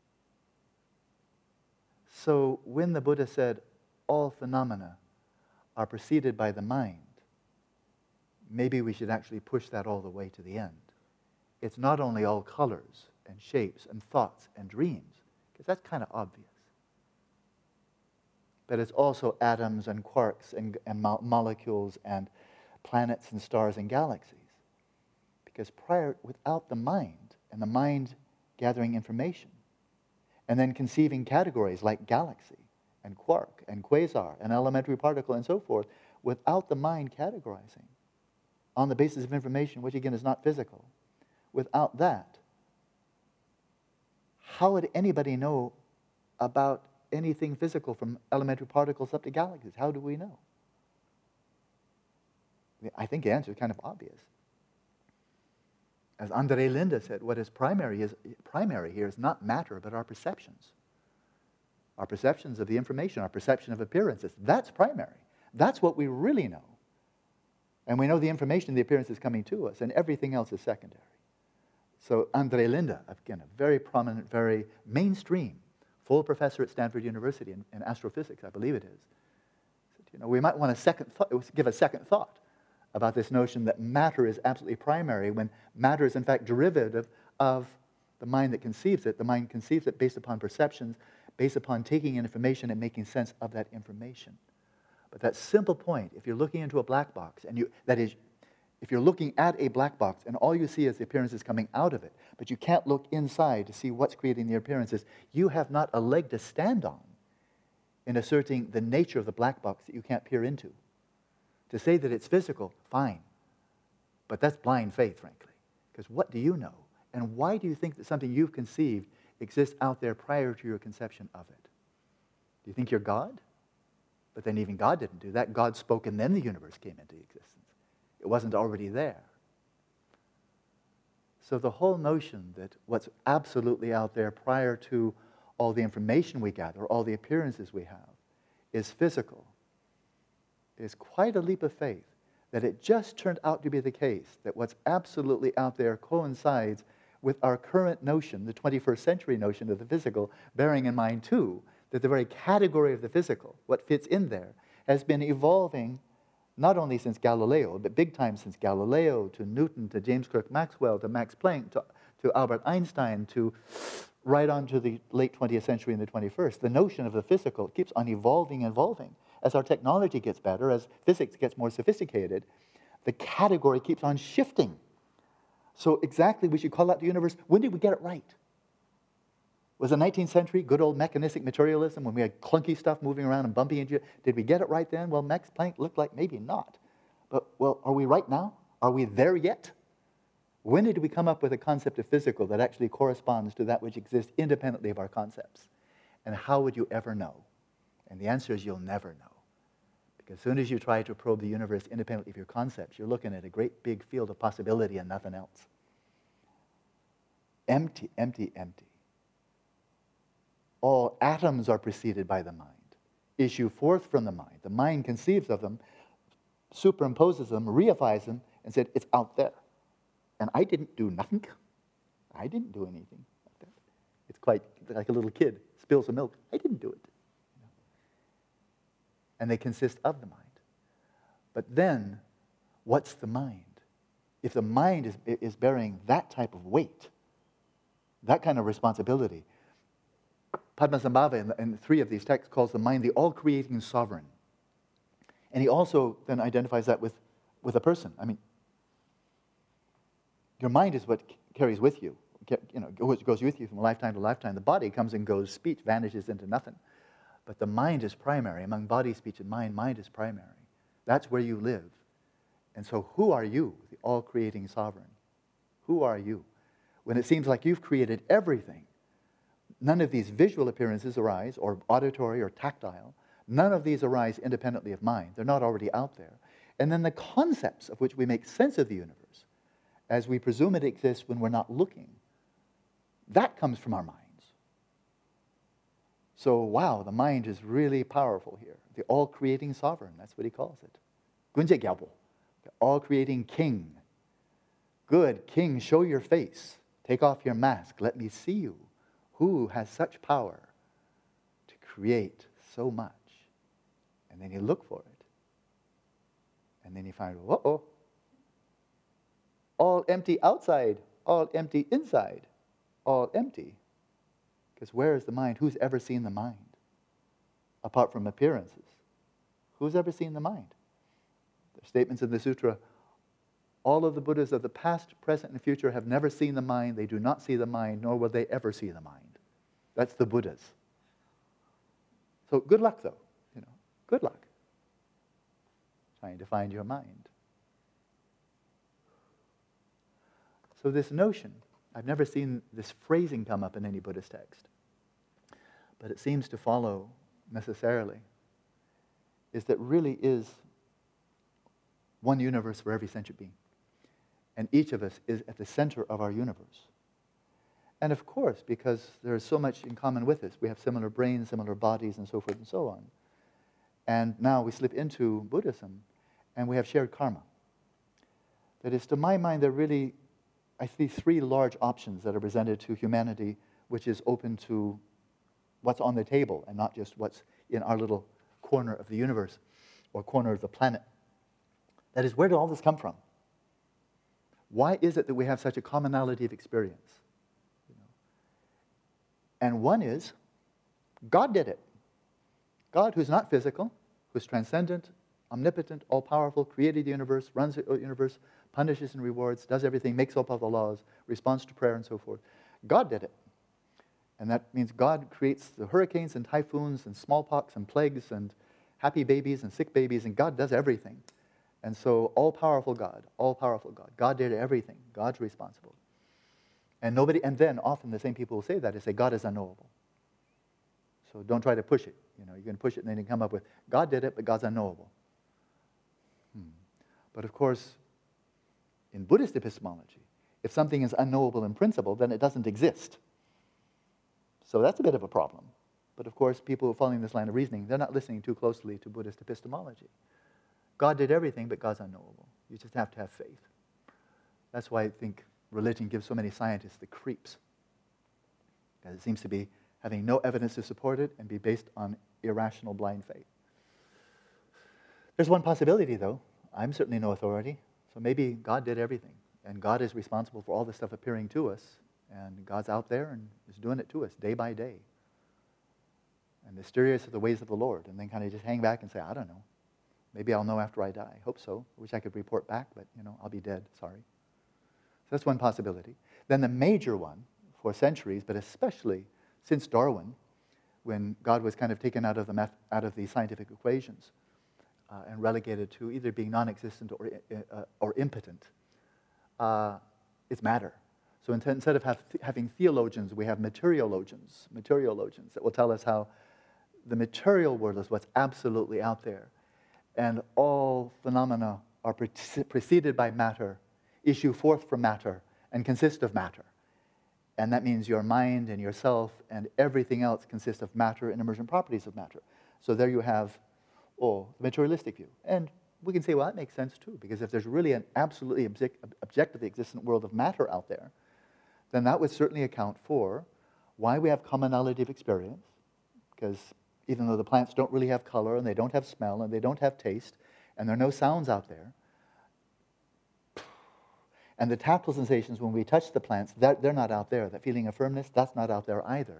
So when the Buddha said, all phenomena are preceded by the mind, maybe we should actually push that all the way to the end. It's not only all colors and shapes and thoughts and dreams, because that's kind of obvious, but it's also atoms and quarks and molecules and planets and stars and galaxies. Because without the mind, and the mind gathering information, and then conceiving categories like galaxy and quark and quasar and elementary particle and so forth, without the mind categorizing on the basis of information, which again is not physical, without that, how would anybody know about anything physical from elementary particles up to galaxies? How do we know? I think the answer is kind of obvious. As André Linde said, what is primary here is not matter, but our perceptions. Our perceptions of the information, our perception of appearances. That's primary. That's what we really know. And we know the information, the appearance is coming to us, and everything else is secondary. So André Linde, again, a very prominent, very mainstream, full professor at Stanford University in astrophysics, I believe it is. Said, we might want to give a second thought about this notion that matter is absolutely primary when matter is in fact derivative of the mind that conceives it. The mind conceives it based upon perceptions, based upon taking in information and making sense of that information. But that simple point, if you're looking into a black box, if you're looking at a black box and all you see is the appearances coming out of it, but you can't look inside to see what's creating the appearances, you have not a leg to stand on in asserting the nature of the black box that you can't peer into. To say that it's physical, fine. But that's blind faith, frankly. Because what do you know? And why do you think that something you've conceived exists out there prior to your conception of it? Do you think you're God? But then even God didn't do that. God spoke and then the universe came into existence. It wasn't already there. So the whole notion that what's absolutely out there prior to all the information we gather, all the appearances we have, is physical, is quite a leap of faith. That it just turned out to be the case that what's absolutely out there coincides with our current notion, the 21st century notion of the physical, bearing in mind, too, that the very category of the physical, what fits in there, has been evolving not only since Galileo, but big time since Galileo, to Newton, to James Clerk Maxwell, to Max Planck, to Albert Einstein, to right on to the late 20th century and the 21st. The notion of the physical keeps on evolving and evolving. As our technology gets better, as physics gets more sophisticated, the category keeps on shifting. So exactly, we should call out the universe. When did we get it right? Was the 19th century good old mechanistic materialism when we had clunky stuff moving around and bumping into it? Did we get it right then? Well, Max Planck looked like maybe not. But, well, are we right now? Are we there yet? When did we come up with a concept of physical that actually corresponds to that which exists independently of our concepts? And how would you ever know? And the answer is you'll never know. Because as soon as you try to probe the universe independently of your concepts, you're looking at a great big field of possibility and nothing else. Empty, empty, empty. All atoms are preceded by the mind, issue forth from the mind. The mind conceives of them, superimposes them, reifies them, and said, it's out there. And I didn't do nothing. I didn't do anything like that. It's quite like a little kid spills some milk. I didn't do it. And they consist of the mind. But then, what's the mind? If the mind is bearing that type of weight, that kind of responsibility, Padmasambhava in 3 of these texts calls the mind the all-creating sovereign. And he also then identifies that with a person. I mean, your mind is what carries with you. Goes with you from lifetime to lifetime. The body comes and goes, speech vanishes into nothing. But the mind is primary. Among body, speech, and mind is primary. That's where you live. And so who are you, the all-creating sovereign? Who are you? When it seems like you've created everything, none of these visual appearances arise, or auditory or tactile. None of these arise independently of mind. They're not already out there. And then the concepts of which we make sense of the universe, as we presume it exists when we're not looking, that comes from our minds. So, wow, the mind is really powerful here. The all-creating sovereign, that's what he calls it. Gunje Gyalpo, the all-creating king. Good, king, show your face. Take off your mask. Let me see you. Who has such power to create so much? And then you look for it. And then you find, uh-oh. All empty outside, all empty inside, all empty. Because where is the mind? Who's ever seen the mind? Apart from appearances. Who's ever seen the mind? The statements in the sutra, all of the Buddhas of the past, present, and future have never seen the mind. They do not see the mind, nor will they ever see the mind. That's the Buddhas. So good luck, though. Good luck. trying to find your mind. So this notion, I've never seen this phrasing come up in any Buddhist text, but it seems to follow necessarily, is that really is one universe for every sentient being. And each of us is at the center of our universe. And of course, because there is so much in common with us, we have similar brains, similar bodies, and so forth and so on. And now we slip into Buddhism, and we have shared karma. That is, to my mind, there are really, I see three large options that are presented to humanity, which is open to what's on the table and not just what's in our little corner of the universe or corner of the planet. That is, where did all this come from? Why is it that we have such a commonality of experience? And one is, God did it. God, who's not physical, who's transcendent, omnipotent, all-powerful, created the universe, runs the universe, punishes and rewards, does everything, makes up all the laws, responds to prayer and so forth. God did it. And that means God creates the hurricanes and typhoons and smallpox and plagues and happy babies and sick babies, and God does everything. And so all-powerful God, all-powerful God. God did everything. God's responsible. And then often the same people will say that, is say God is unknowable. So don't try to push it. You're going to push it and then you come up with, God did it, but God's unknowable. But of course, in Buddhist epistemology, if something is unknowable in principle, then it doesn't exist. So that's a bit of a problem. But of course, people who are following this line of reasoning, they're not listening too closely to Buddhist epistemology. God did everything, but God's unknowable. You just have to have faith. That's why I think religion gives so many scientists the creeps. Because it seems to be having no evidence to support it and be based on irrational blind faith. There's one possibility, though. I'm certainly no authority. So maybe God did everything. And God is responsible for all this stuff appearing to us. And God's out there and is doing it to us day by day. And mysterious are the ways of the Lord. And then kind of just hang back and say, I don't know. Maybe I'll know after I die. Hope so. I wish I could report back, but, I'll be dead. Sorry. So that's one possibility. Then the major one, for centuries, but especially since Darwin, when God was kind of taken out of the scientific equations and relegated to either being non-existent or impotent, it's matter. So instead of having theologians, we have materiologians that will tell us how the material world is what's absolutely out there. And all phenomena are preceded by matter, issue forth from matter, and consist of matter. And that means your mind and yourself and everything else consists of matter and emergent properties of matter. So there you have, the materialistic view. And we can say, well, that makes sense too, because if there's really an absolutely objectively existent world of matter out there, then that would certainly account for why we have commonality of experience, because even though the plants don't really have color, and they don't have smell, and they don't have taste, and there are no sounds out there, and the tactile sensations when we touch the plants, they're not out there. That feeling of firmness, that's not out there either.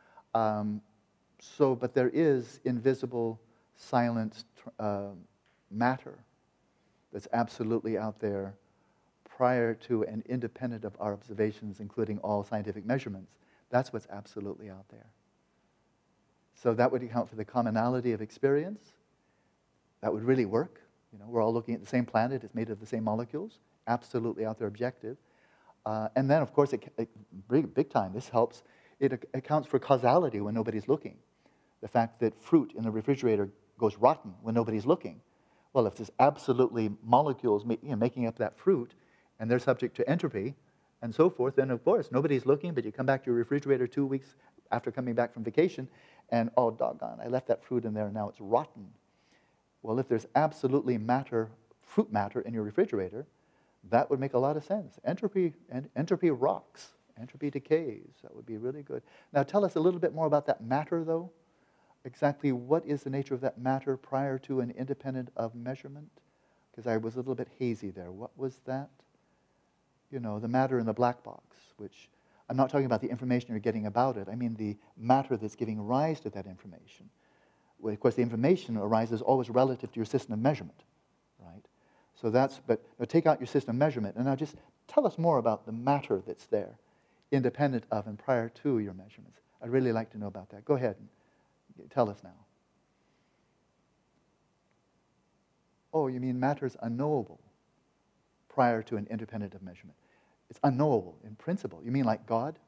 But there is invisible, silent matter that's absolutely out there prior to and independent of our observations, including all scientific measurements. That's what's absolutely out there. So that would account for the commonality of experience. That would really work. We're all looking at the same planet. It's made of the same molecules. Absolutely out there objective. And then, of course, big time, this helps. It accounts for causality when nobody's looking. The fact that fruit in the refrigerator goes rotten when nobody's looking. Well, if there's absolutely molecules making up that fruit, and they're subject to entropy and so forth, then, of course, nobody's looking, but you come back to your refrigerator 2 weeks after coming back from vacation, and, oh, doggone, I left that fruit in there, and now it's rotten. Well, if there's absolutely fruit matter in your refrigerator, that would make a lot of sense. Entropy rocks. Entropy decays. That would be really good. Now, tell us a little bit more about that matter, though. Exactly what is the nature of that matter prior to and independent of measurement? Because I was a little bit hazy there. What was that? The matter in the black box, which I'm not talking about the information you're getting about it. I mean the matter that's giving rise to that information. Well, of course, the information arises always relative to your system of measurement, right? So but take out your system of measurement, and now just tell us more about the matter that's there, independent of and prior to your measurements. I'd really like to know about that. Go ahead and tell us now. Oh, you mean matter's unknowable prior to an independent of measurement. It's unknowable in principle. You mean like God?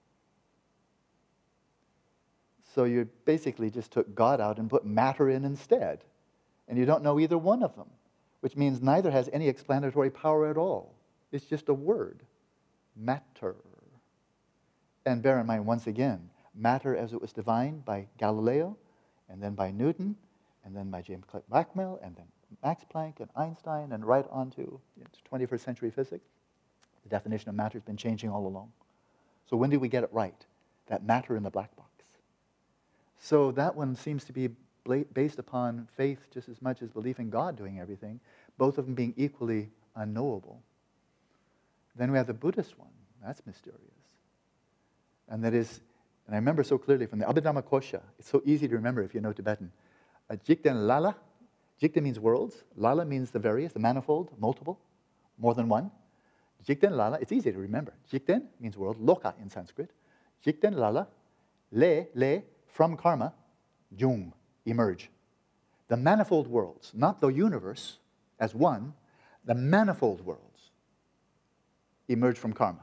So you basically just took God out and put matter in instead. And you don't know either one of them, which means neither has any explanatory power at all. It's just a word, matter. And bear in mind, once again, matter as it was defined by Galileo, and then by Newton, and then by James Clerk Maxwell, and then Max Planck and Einstein, and right on to 21st century physics. The definition of matter has been changing all along. So when did we get it right? That matter in the black box. So that one seems to be based upon faith just as much as belief in God doing everything, both of them being equally unknowable. Then we have the Buddhist one. That's mysterious. And that is, and I remember so clearly from the Abhidhamma Kosha, it's so easy to remember if you know Tibetan. Jikten Lala, Jikten means worlds, Lala means the various, the manifold, multiple, more than one. Jikten Lala, it's easy to remember. Jikten means world, Loka in Sanskrit. Jikten Lala, Le, from karma, Jung, emerge. The manifold worlds, not the universe as one, the manifold worlds emerge from karma.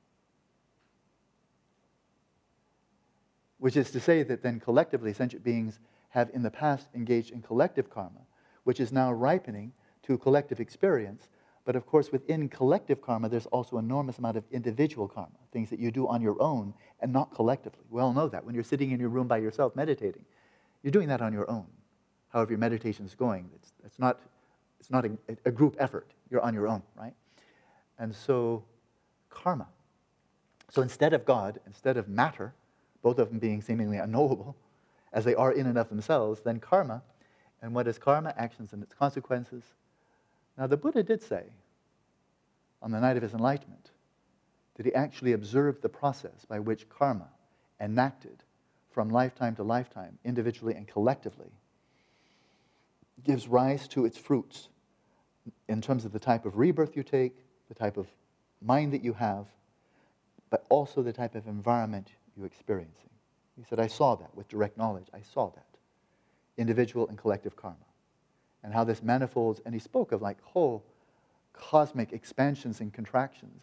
Which is to say that then collectively sentient beings have in the past engaged in collective karma, which is now ripening to collective experience. But of course, within collective karma, there's also an enormous amount of individual karma, things that you do on your own and not collectively. We all know that when you're sitting in your room by yourself meditating, you're doing that on your own. However your meditation is going, it's not a group effort. You're on your own, right? And so, karma. So instead of God, instead of matter, both of them being seemingly unknowable, as they are in and of themselves, then karma. And what is karma? Actions and its consequences. Now, the Buddha did say, on the night of his enlightenment, that he actually observed the process by which karma enacted from lifetime to lifetime, individually and collectively, gives rise to its fruits in terms of the type of rebirth you take, the type of mind that you have, but also the type of environment you're experiencing. He said, I saw that with direct knowledge. I saw that. Individual and collective karma. And how this manifolds, and he spoke of like whole cosmic expansions and contractions,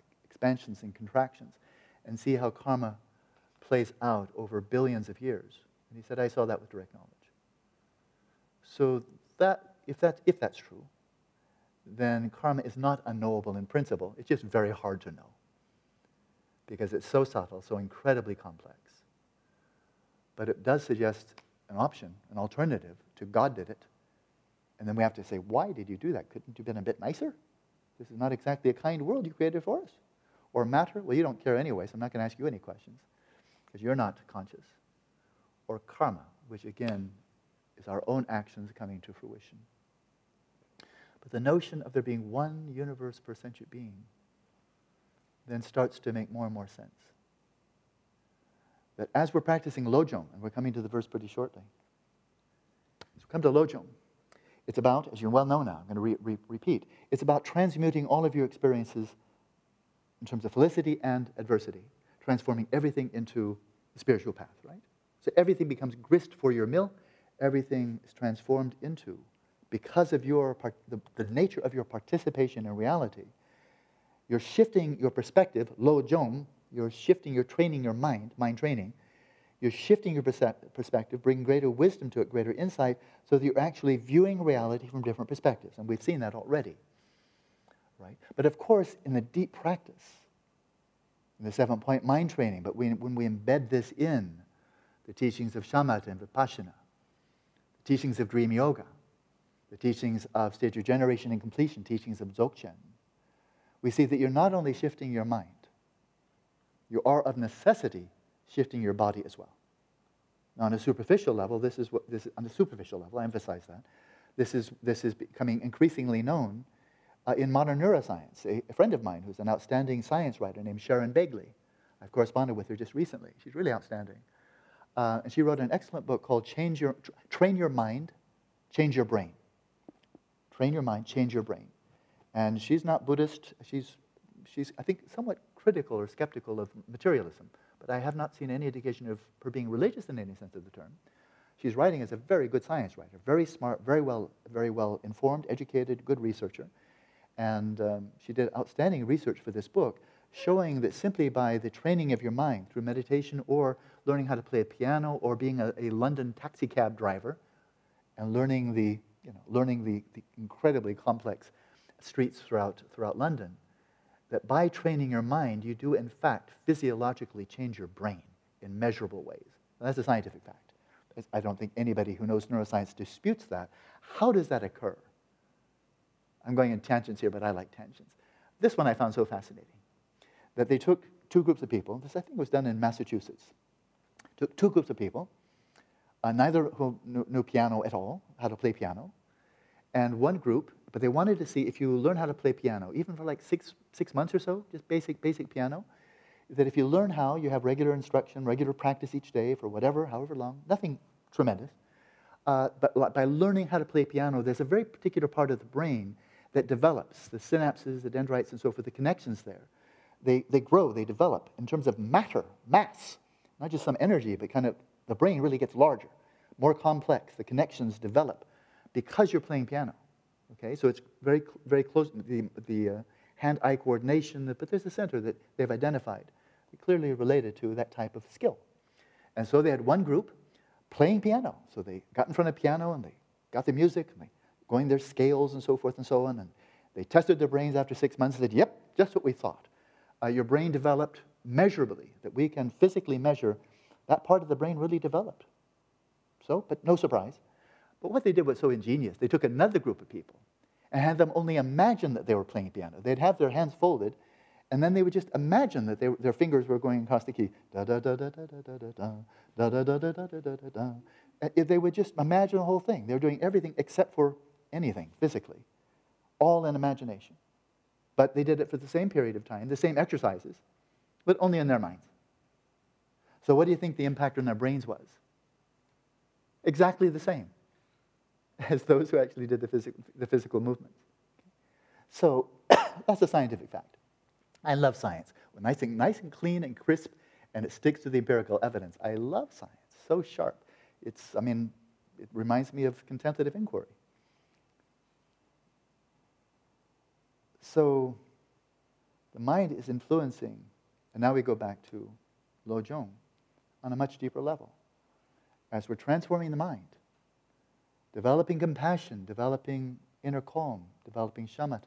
and see how karma plays out over billions of years. And he said, I saw that with direct knowledge. So that, if that's true, then karma is not unknowable in principle. It's just very hard to know because it's so subtle, so incredibly complex. But it does suggest an option, an alternative to God did it. And then we have to say, why did you do that? Couldn't you have been a bit nicer? This is not exactly a kind world you created for us. Or matter? Well, you don't care anyway, so I'm not going to ask you any questions because you're not conscious. Or karma, which again is our own actions coming to fruition. But the notion of there being one universe per sentient being then starts to make more and more sense. That as we're practicing Lojong, and we're coming to the verse pretty shortly, as we come to Lojong, it's about, as you well know now, I'm going to repeat, it's about transmuting all of your experiences in terms of felicity and adversity, transforming everything into the spiritual path, right? So everything becomes grist for your mill, everything is transformed into, because of the nature of your participation in reality, you're shifting your perspective, Lojong, you're training your mind training, you're shifting your perspective, bringing greater wisdom to it, greater insight, so that you're actually viewing reality from different perspectives. And we've seen that already, right? But of course, in the deep practice, in the 7-point mind training, but when we embed this in the teachings of shamatha and vipassana, the teachings of dream yoga, the teachings of stage regeneration and completion, teachings of Dzogchen, we see that you're not only shifting your mind, you are of necessity shifting your body as well. Now, on a superficial level, on the superficial level, I emphasize that, this is becoming increasingly known in modern neuroscience. A friend of mine who's an outstanding science writer named Sharon Begley, I've corresponded with her just recently. She's really outstanding. And she wrote an excellent book called Train Your Mind, Change Your Brain. Train your mind, change your brain. And she's not Buddhist. She's I think, somewhat critical or skeptical of materialism. But I have not seen any indication of her being religious in any sense of the term. she's writing as a very good science writer, very smart, very well informed, educated, good researcher. And she did outstanding research for this book, showing that simply by the training of your mind through meditation or learning how to play a piano or being a London taxi cab driver and learning the incredibly complex streets throughout London, that by training your mind, you do in fact physiologically change your brain in measurable ways. And that's a scientific fact. I don't think anybody who knows neuroscience disputes that. How does that occur? I'm going in tangents here, but I like tangents. This one I found so fascinating, that they took two groups of people. This, I think, was done in Massachusetts. Took two groups of people, neither who knew piano at all, how to play piano, and one group, but they wanted to see if you learn how to play piano, even for like six months or so, just basic piano, that if you learn how, you have regular instruction, regular practice each day for however long, nothing tremendous, but by learning how to play piano, there's a very particular part of the brain that develops, the synapses, the dendrites, and so forth, the connections there. They grow, they develop in terms of matter, mass, not just some energy, but kind of the brain really gets larger, more complex. The connections develop because you're playing piano. Okay, so it's very close. The hand-eye coordination, but there's a center that they've identified, clearly related to that type of skill. And so they had one group playing piano. So they got in front of piano and they got the music and they going their scales and so forth and so on. And they tested their brains after 6 months and said, yep, just what we thought. Your brain developed measurably, that we can physically measure. That part of the brain really developed. So, but no surprise. But what they did was so ingenious. They took another group of people and had them only imagine that they were playing piano. They'd have their hands folded, and then they would just imagine that their fingers were going across the key. Da da da da da da da da da da da da da da da da. They would just imagine the whole thing. They were doing everything except for anything physically, all in imagination. But they did it for the same period of time, the same exercises, but only in their minds. So what do you think the impact on their brains was? Exactly the same as those who actually did the physical movements. So that's a scientific fact. I love science. When I think nice and clean and crisp and it sticks to the empirical evidence, I love science. So sharp. It reminds me of contemplative inquiry. So the mind is influencing, and now we go back to Lo Jong, on a much deeper level. As we're transforming the mind, developing compassion, developing inner calm, developing shamatha,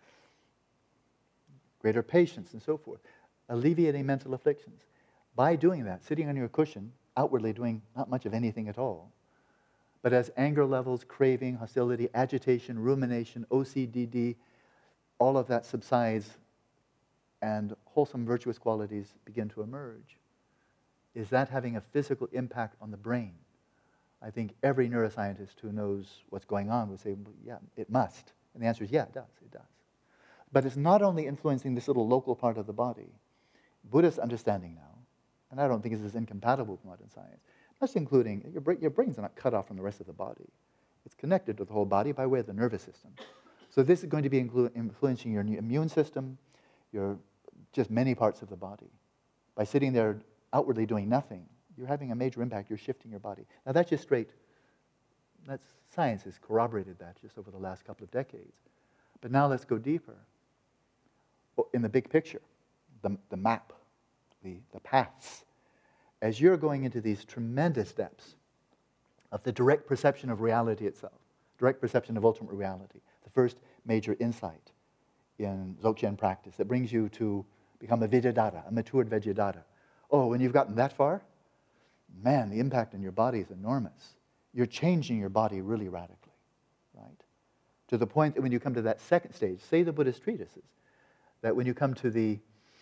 greater patience, and so forth, alleviating mental afflictions. By doing that, sitting on your cushion, outwardly doing not much of anything at all, but as anger levels, craving, hostility, agitation, rumination, OCD, all of that subsides and wholesome virtuous qualities begin to emerge, is that having a physical impact on the brain? I think every neuroscientist who knows what's going on would say, well, yeah, it must. And the answer is, yeah, it does. But it's not only influencing this little local part of the body. Buddhist understanding now, and I don't think this is incompatible with modern science, that's including, your brain's not cut off from the rest of the body. It's connected to the whole body by way of the nervous system. So this is going to be influencing your immune system, just many parts of the body. By sitting there outwardly doing nothing, you're having a major impact. You're shifting your body. Now that's just science has corroborated that just over the last couple of decades. But now let's go deeper. In the big picture, the map, the paths. As you're going into these tremendous depths of the direct perception of reality itself, direct perception of ultimate reality, the first major insight in Dzogchen practice that brings you to become a Vidyadhara, a matured Vidyadhara. Oh, when you've gotten that far, man, the impact on your body is enormous. You're changing your body really radically, right? To the point that when you come to that second stage, say the Buddhist treatises, that when you come to the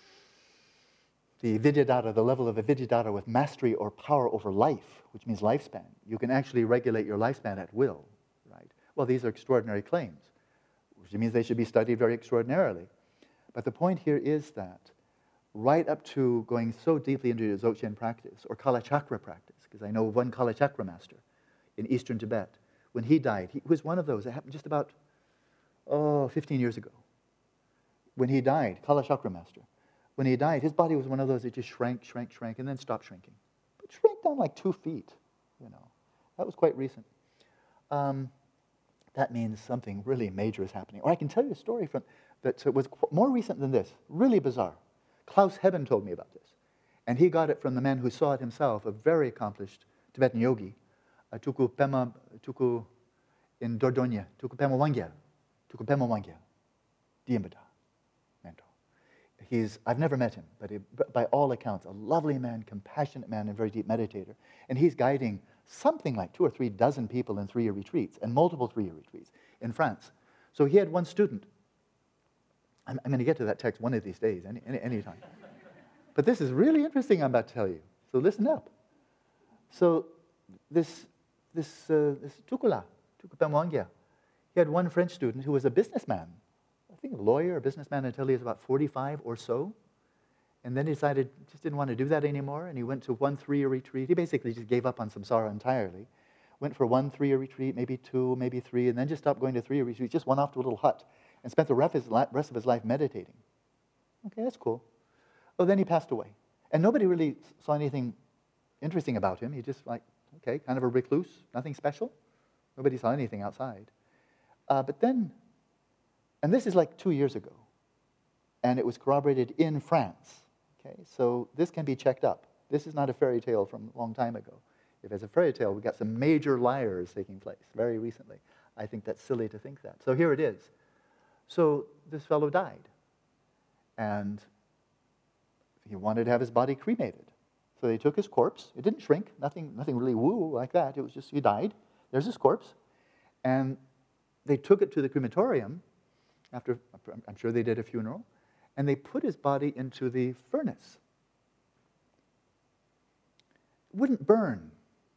Vidyadhara, the level of a Vidyadhara with mastery or power over life, which means lifespan, you can actually regulate your lifespan at will, right? Well, these are extraordinary claims, which means they should be studied very extraordinarily. But the point here is that right up to going so deeply into Dzogchen practice or Kalachakra practice, because I know one Kalachakra master in eastern Tibet, when he died, he was one of those. It happened just about 15 years ago. When he died, Kalachakra master, when he died, his body was one of those that just shrank, and then stopped shrinking. But shrank down like 2 feet, That was quite recent. That means something really major is happening. Or I can tell you a story that was more recent than this, really bizarre. Klaus Hebben told me about this. And he got it from the man who saw it himself, a very accomplished Tibetan yogi, Tuku in Dordogne, Tuku Pema Wangya, Diambada, mentor. I've never met him, but by all accounts, a lovely man, compassionate man, and very deep meditator. And he's guiding something like 2 or 3 dozen people in 3-year retreats, and multiple 3-year retreats in France. So he had one student. I'm going to get to that text one of these days, any time. But this is really interesting, I'm about to tell you. So listen up. So this Tuku Pema Wangya, he had one French student who was a businessman, I think a lawyer or businessman until he was about 45 or so. And then he decided just didn't want to do that anymore, and he went to one 3-year retreat. He basically just gave up on samsara entirely. Went for one 3-year retreat, maybe 2, maybe 3, and then just stopped going to 3-year retreats. Just went off to a little hut and spent the rest of his life meditating. Okay, that's cool. Oh, then he passed away. And nobody really saw anything interesting about him. He just okay, kind of a recluse, nothing special. Nobody saw anything outside. But then, and this is like 2 years ago, and it was corroborated in France. Okay, so this can be checked up. This is not a fairy tale from a long time ago. If it's a fairy tale, we've got some major liars taking place very recently. I think that's silly to think that. So here it is. So this fellow died, and he wanted to have his body cremated. So they took his corpse. It didn't shrink, nothing really woo like that. It was just he died. There's his corpse, and they took it to the crematorium. After, I'm sure they did a funeral, and they put his body into the furnace. It wouldn't burn.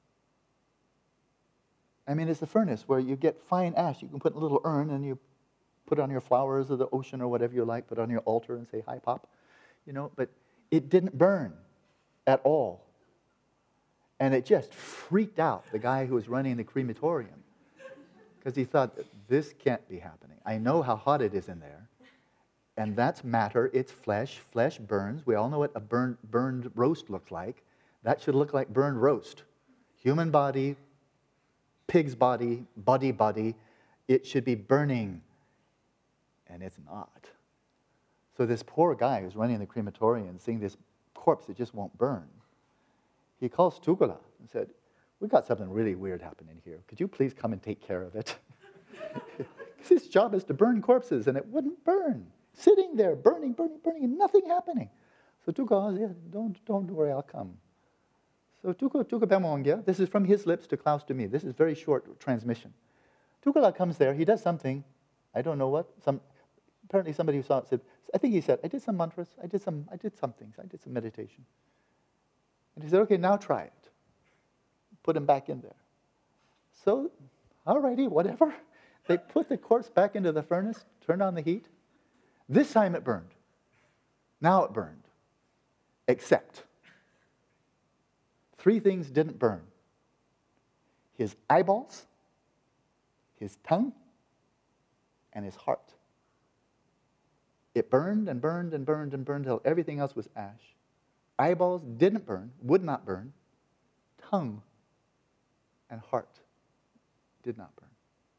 I mean, it's the furnace where you get fine ash. You can put in a little urn, and you put it on your flowers of the ocean or whatever you like, put it on your altar and say, "Hi, Pop." But it didn't burn at all. And it just freaked out the guy who was running the crematorium, because he thought, this can't be happening. I know how hot it is in there, and that's matter. It's flesh. Flesh burns. We all know what a burned roast looks like. That should look like burned roast. Human body, pig's body, body. It should be burning, and it's not. So this poor guy who's running the crematorium, seeing this corpse that just won't burn, he calls Tukula and said, "We've got something really weird happening here. Could you please come and take care of it?" Because his job is to burn corpses, and it wouldn't burn. Sitting there, burning, and nothing happening. So Tukula, "Yeah, don't worry, I'll come." So Tuku Pema Wangya, this is from his lips to Klaus to me. This is very short transmission. Tukula comes there, he does something, I don't know what, apparently somebody who saw it said, I think he said, "I did some mantras, I did some things, I did some meditation." And he said, "Okay, now try it." Put him back in there. So, alrighty, whatever. They put the corpse back into the furnace, turned on the heat. This time it burned. Now it burned. Except 3 things didn't burn: his eyeballs, his tongue, and his heart. It burned and burned and burned and burned until everything else was ash. Eyeballs didn't burn, would not burn. Tongue and heart did not burn.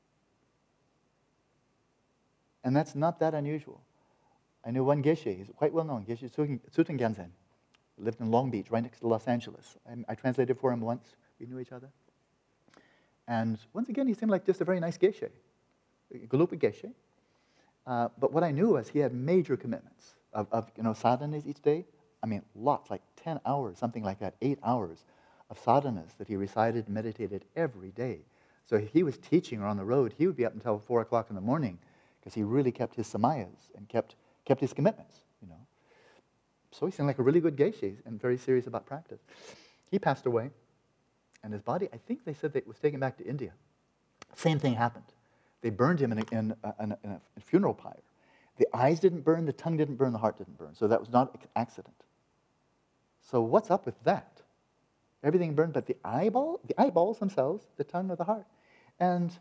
And that's not that unusual. I knew one Geshe, he's quite well known, Geshe Tsuten Gyaltsen, lived in Long Beach, right next to Los Angeles. I translated for him once. We knew each other. And once again, he seemed like just a very nice Geshe, Galupa Geshe. But what I knew was he had major commitments of sadhanas each day. I mean, lots, like 10 hours, something like that, 8 hours of sadhanas that he recited and meditated every day. So if he was teaching or on the road, he would be up until 4 o'clock in the morning, because he really kept his samayas and kept his commitments, So he seemed like a really good Geshe and very serious about practice. He passed away, and his body, I think they said that it was taken back to India. Same thing happened. They burned him in a funeral pyre. The eyes didn't burn, the tongue didn't burn, the heart didn't burn. So that was not an accident. So what's up with that? Everything burned but the eyeballs themselves, the tongue or the heart. And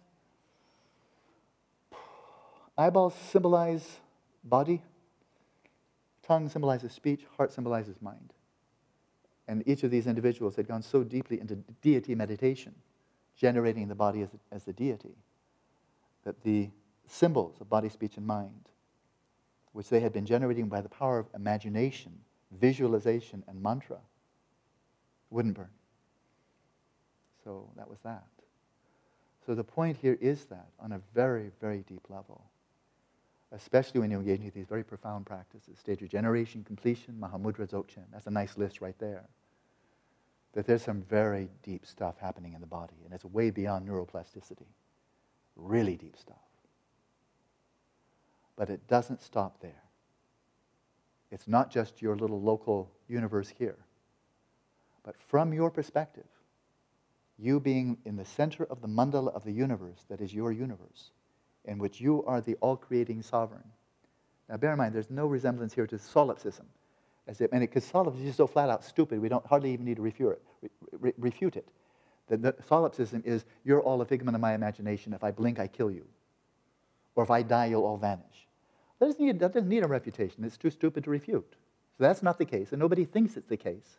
eyeballs symbolize body, tongue symbolizes speech, heart symbolizes mind. And each of these individuals had gone so deeply into deity meditation generating the body as the deity, that the symbols of body, speech, and mind, which they had been generating by the power of imagination, visualization, and mantra, wouldn't burn. So that was that. So the point here is that on a very, very deep level, especially when you engage in these very profound practices, stage of generation, completion, Mahamudra, Dzogchen, that's a nice list right there, that there's some very deep stuff happening in the body, and it's way beyond neuroplasticity. Really deep stuff. But it doesn't stop there. It's not just your little local universe here. But from your perspective, you being in the center of the mandala of the universe that is your universe, in which you are the all-creating sovereign. Now bear in mind, there's no resemblance here to solipsism. Because solipsism is just so flat-out stupid, we don't hardly even need to refute it. The solipsism is, you're all a figment of my imagination. If I blink, I kill you. Or if I die, you'll all vanish. That doesn't need a refutation. It's too stupid to refute. So that's not the case, and nobody thinks it's the case.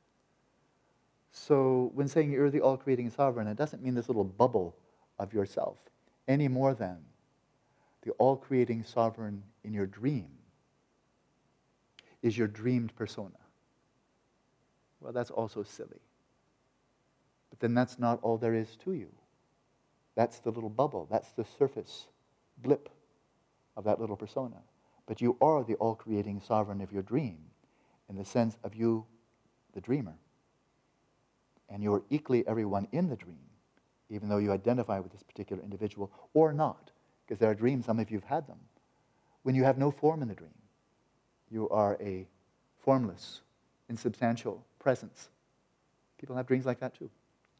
So when saying you're the all-creating sovereign, it doesn't mean this little bubble of yourself, any more than the all-creating sovereign in your dream is your dreamed persona. Well, that's also silly. But then that's not all there is to you. That's the little bubble. That's the surface blip of that little persona. But you are the all-creating sovereign of your dream in the sense of you, the dreamer. And you are equally everyone in the dream, even though you identify with this particular individual or not. Because there are dreams, some of you have had them, when you have no form in the dream. You are a formless, insubstantial presence. People have dreams like that too.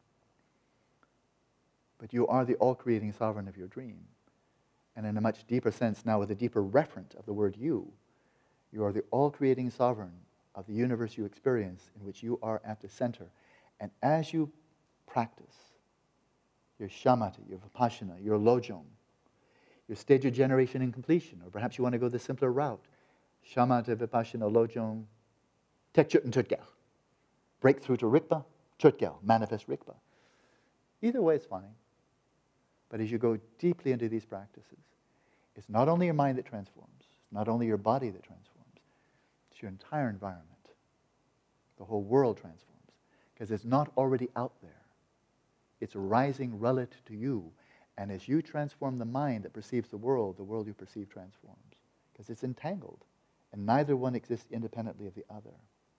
But you are the all-creating sovereign of your dream. And in a much deeper sense, now with a deeper referent of the word you are the all-creating sovereign of the universe you experience, in which you are at the center. And as you practice your shamatha, your vipassana, your lojong, your stage of generation and completion, or perhaps you want to go the simpler route, shamatha, vipassana, lojong, tekchut and tutgyal. Breakthrough to rikpa, tutgyal, manifest rikpa. Either way is fine. But as you go deeply into these practices, it's not only your mind that transforms, it's not only your body that transforms, it's your entire environment. The whole world transforms. Because it's not already out there. It's arising relative to you. And as you transform the mind that perceives the world you perceive transforms. Because it's entangled. And neither one exists independently of the other.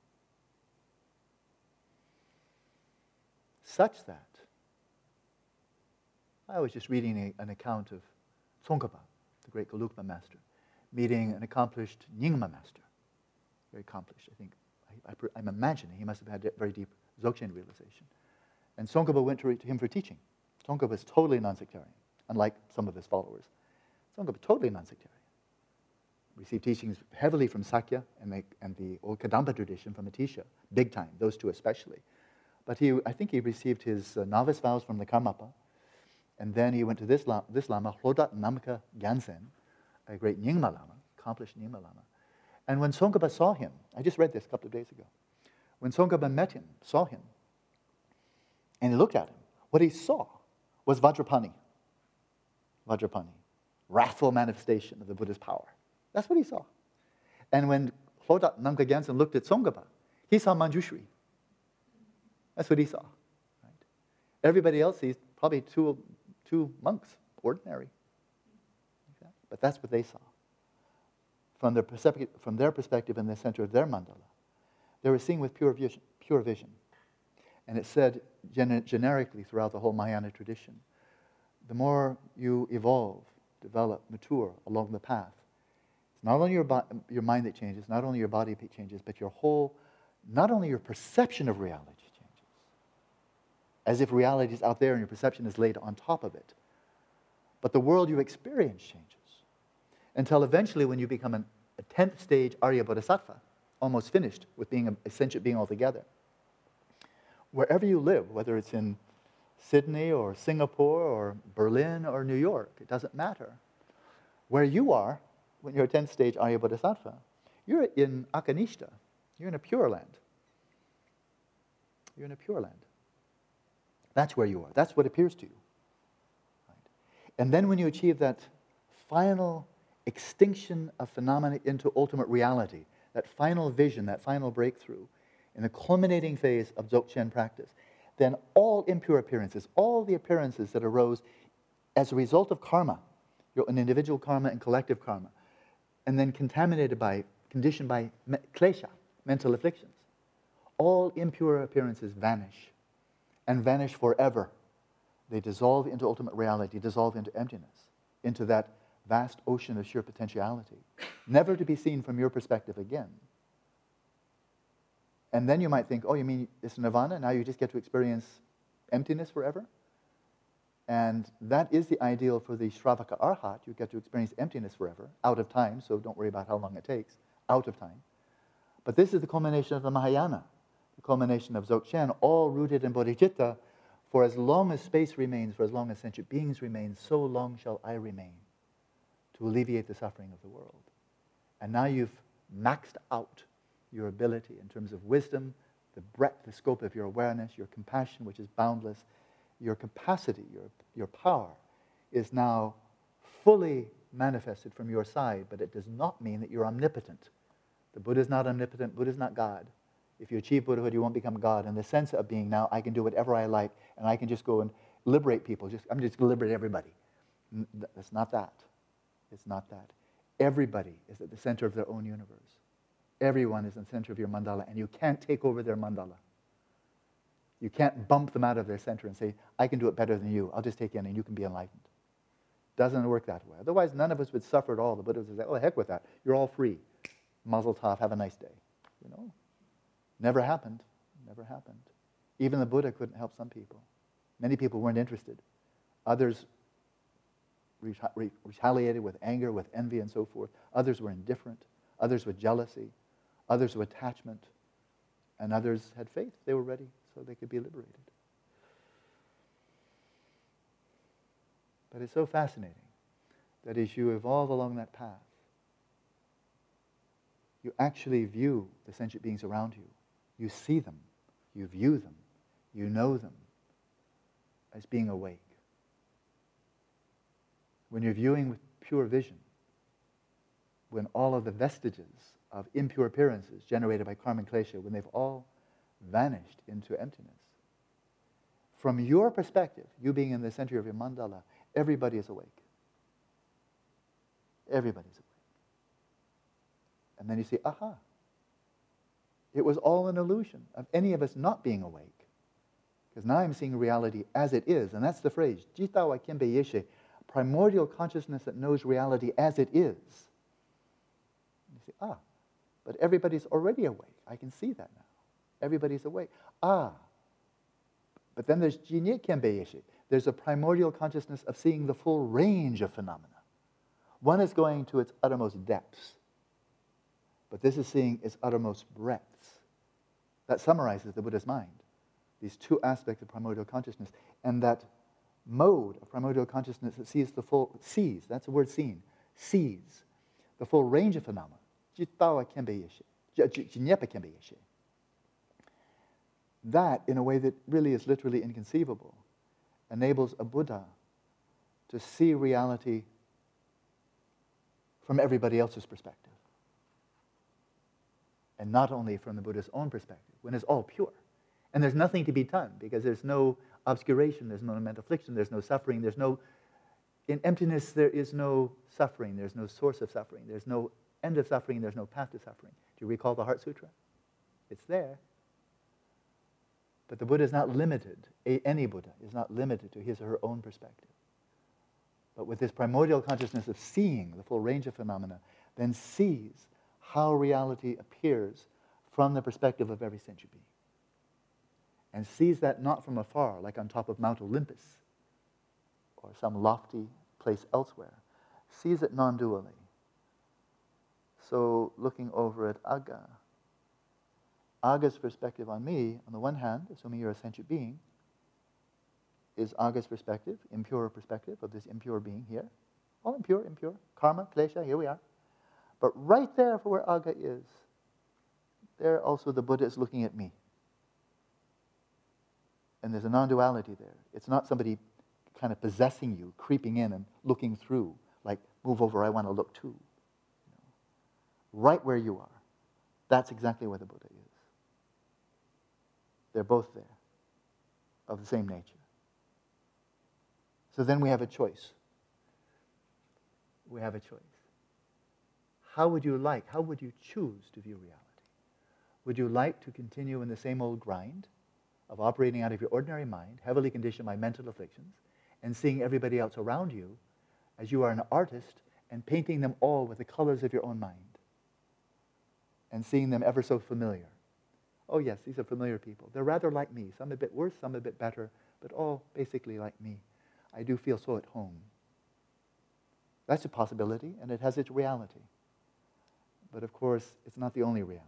Such that, I was just reading an account of Tsongkhapa, the great Gelugpa master, meeting an accomplished Nyingma master. Very accomplished, I think. I'm imagining he must have had very deep Dzogchen realization. And Tsongkhapa went to him for teaching. Tsongkhapa was totally non-sectarian, unlike some of his followers. Tsongkhapa totally non-sectarian. Received teachings heavily from Sakya and the old Kadampa tradition from Atisha, big time, those two especially. But I think he received his novice vows from the Karmapa, and then he went to this Lama, Hlodat Namka Gyaltsen, a great Nyingma Lama, accomplished Nyingma Lama. And when Tsongkhapa saw him, I just read this a couple of days ago, when Tsongkhapa met him, saw him, and he looked at him, what he saw was Vajrapani. Vajrapani, wrathful manifestation of the Buddha's power. That's what he saw. And when Hlodat Namka Gyaltsen looked at Tsongkhapa, he saw Manjushri. That's what he saw. Right? Everybody else sees probably two monks, ordinary. But that's what they saw. From their perspective in the center of their mandala, they were seeing with pure vision. And it said generically throughout the whole Mahayana tradition, the more you evolve, develop, mature along the path, it's not only your mind that changes, not only your body that changes, but not only your perception of reality changes, as if reality is out there and your perception is laid on top of it, but the world you experience changes. Until eventually when you become a 10th stage Arya Bodhisattva, almost finished with being a sentient being altogether, wherever you live, whether it's in Sydney or Singapore or Berlin or New York, it doesn't matter. Where you are, when you're a 10th stage Arya Bodhisattva, you're in Akanishta. You're in a pure land. You're in a pure land. That's where you are. That's what appears to you. Right? And then when you achieve that final extinction of phenomena into ultimate reality, that final vision, that final breakthrough, in the culminating phase of Dzogchen practice, then all impure appearances, all the appearances that arose as a result of karma, an individual karma and collective karma, and then contaminated by, conditioned by klesha, mental afflictions, all impure appearances vanish, and vanish forever. They dissolve into ultimate reality, dissolve into emptiness, into that vast ocean of sheer potentiality, never to be seen from your perspective again. And then you might think, oh, you mean it's nirvana? Now you just get to experience emptiness forever? And that is the ideal for the Shravaka Arhat. You get to experience emptiness forever, out of time, so don't worry about how long it takes, out of time. But this is the culmination of the Mahayana, the culmination of Dzogchen, all rooted in bodhicitta. For as long as space remains, for as long as sentient beings remain, so long shall I remain, to alleviate the suffering of the world. And now you've maxed out your ability in terms of wisdom, the breadth, the scope of your awareness, your compassion, which is boundless, your capacity, your power is now fully manifested from your side, but it does not mean that you're omnipotent. The Buddha is not omnipotent, Buddha is not God. If you achieve Buddhahood, you won't become God. In the sense of being now, I can do whatever I like, and I can just go and liberate people. I'm just going to liberate everybody. It's not that. It's not that. Everybody is at the center of their own universe. Everyone is in the center of your mandala, and you can't take over their mandala. You can't bump them out of their center and say, I can do it better than you. I'll just take you in and you can be enlightened. Doesn't work that way. Otherwise, none of us would suffer at all. The Buddha would say, oh, heck with that. You're all free. Mazel tov, have a nice day. You know? Never happened. Never happened. Even the Buddha couldn't help some people. Many people weren't interested. Others retaliated with anger, with envy, and so forth. Others were indifferent. Others with jealousy. Others with attachment. And others had faith. They were ready so they could be liberated. But it's so fascinating that as you evolve along that path, you actually view the sentient beings around you. You see them. You view them. You know them as being awake. When you're viewing with pure vision, when all of the vestiges of impure appearances generated by karma and klesha, when they've all vanished into emptiness, from your perspective, you being in the center of your mandala, everybody is awake. Everybody's awake. And then you see, aha, it was all an illusion of any of us not being awake. Because now I'm seeing reality as it is, and that's the phrase, Jitawa Kembe Yeshe, primordial consciousness that knows reality as it is. You see, but everybody's already awake. I can see that now. Everybody's awake. But then there's Jinye Kembe Yeshe. There's a primordial consciousness of seeing the full range of phenomena. One is going to its uttermost depths, but this is seeing its uttermost breadths. That summarizes the Buddha's mind, these two aspects of primordial consciousness, and that mode of primordial consciousness that sees the full, that's the word seen, sees the full range of phenomena. Jitawa Kembe Yeshe, Jinyepa Kembe Yeshe. That, in a way that really is literally inconceivable, enables a Buddha to see reality from everybody else's perspective. And not only from the Buddha's own perspective, when it's all pure. And there's nothing to be done, because there's no obscuration, there's no mental affliction, there's no suffering, in emptiness there is no suffering, there's no source of suffering, there's no end of suffering, there's no path to suffering. Do you recall the Heart Sutra? It's there. But the Buddha is not limited, any Buddha is not limited to his or her own perspective. But with this primordial consciousness of seeing the full range of phenomena, then sees how reality appears from the perspective of every sentient being. And sees that not from afar, like on top of Mount Olympus, or some lofty place elsewhere. Sees it non-dually. So looking over at Agga, Agga's perspective on me, on the one hand, assuming you're a sentient being, is Agga's perspective, impure perspective of this impure being here. All impure, karma, klesha, here we are. But right there for where Agga is, there also the Buddha is looking at me. And there's a non-duality there. It's not somebody kind of possessing you, creeping in and looking through, like, move over, I want to look too. Right where you are. That's exactly where the Buddha is. They're both there, of the same nature. So then we have a choice. We have a choice. How would you choose to view reality? Would you like to continue in the same old grind of operating out of your ordinary mind, heavily conditioned by mental afflictions, and seeing everybody else around you as you are an artist and painting them all with the colors of your own mind and seeing them ever so familiar? Oh yes, these are familiar people. They're rather like me, some a bit worse, some a bit better, but all basically like me. I do feel so at home. That's a possibility, and it has its reality. But of course, it's not the only reality.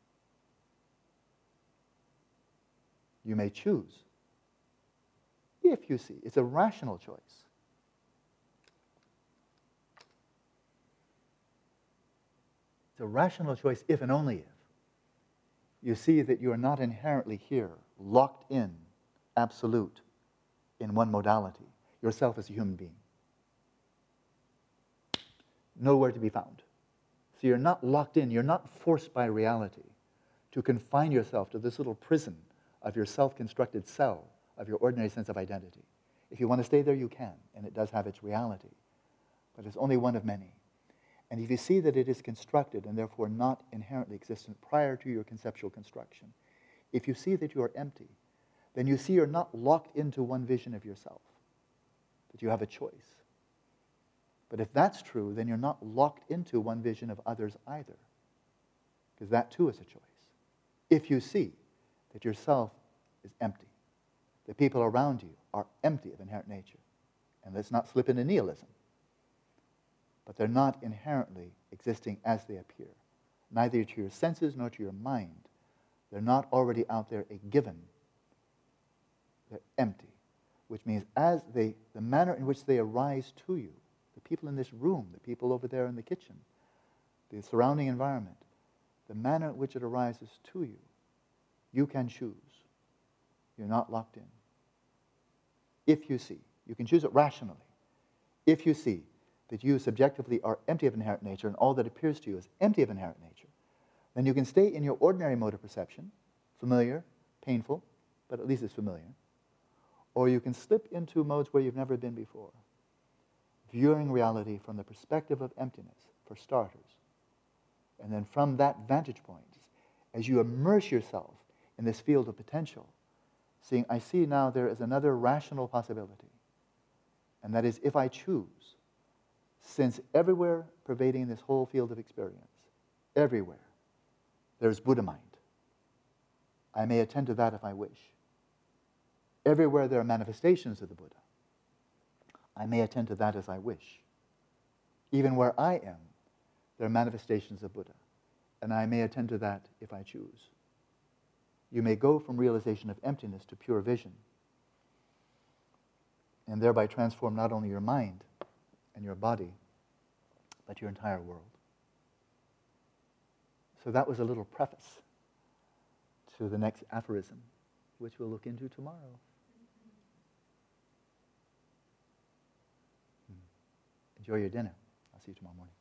You may choose, if you see. It's a rational choice. It's a rational choice if and only if you see that you are not inherently here, locked in, absolute, in one modality, yourself as a human being. Nowhere to be found. So you're not locked in, you're not forced by reality to confine yourself to this little prison of your self-constructed cell, of your ordinary sense of identity. If you want to stay there, you can, and it does have its reality. But it's only one of many. And if you see that it is constructed and therefore not inherently existent prior to your conceptual construction, if you see that you are empty, then you see you're not locked into one vision of yourself, that you have a choice. But if that's true, then you're not locked into one vision of others either, because that too is a choice. If you see that yourself is empty, the people around you are empty of inherent nature, and let's not slip into nihilism, but they're not inherently existing as they appear, neither to your senses nor to your mind. They're not already out there a given. They're empty, which means the manner in which they arise to you, the people in this room, the people over there in the kitchen, the surrounding environment, the manner in which it arises to you, you can choose. You're not locked in. If you see, you can choose it rationally. If you see that you subjectively are empty of inherent nature and all that appears to you is empty of inherent nature, then you can stay in your ordinary mode of perception, familiar, painful, but at least it's familiar. Or you can slip into modes where you've never been before, viewing reality from the perspective of emptiness, for starters. And then from that vantage point, as you immerse yourself in this field of potential, seeing, I see now there is another rational possibility, and that is if I choose, since everywhere pervading this whole field of experience, everywhere, there's Buddha mind. I may attend to that if I wish. Everywhere there are manifestations of the Buddha, I may attend to that as I wish. Even where I am, there are manifestations of Buddha, and I may attend to that if I choose. You may go from realization of emptiness to pure vision, and thereby transform not only your mind and your body, but your entire world. So that was a little preface to the next aphorism, which we'll look into tomorrow. Enjoy your dinner. I'll see you tomorrow morning.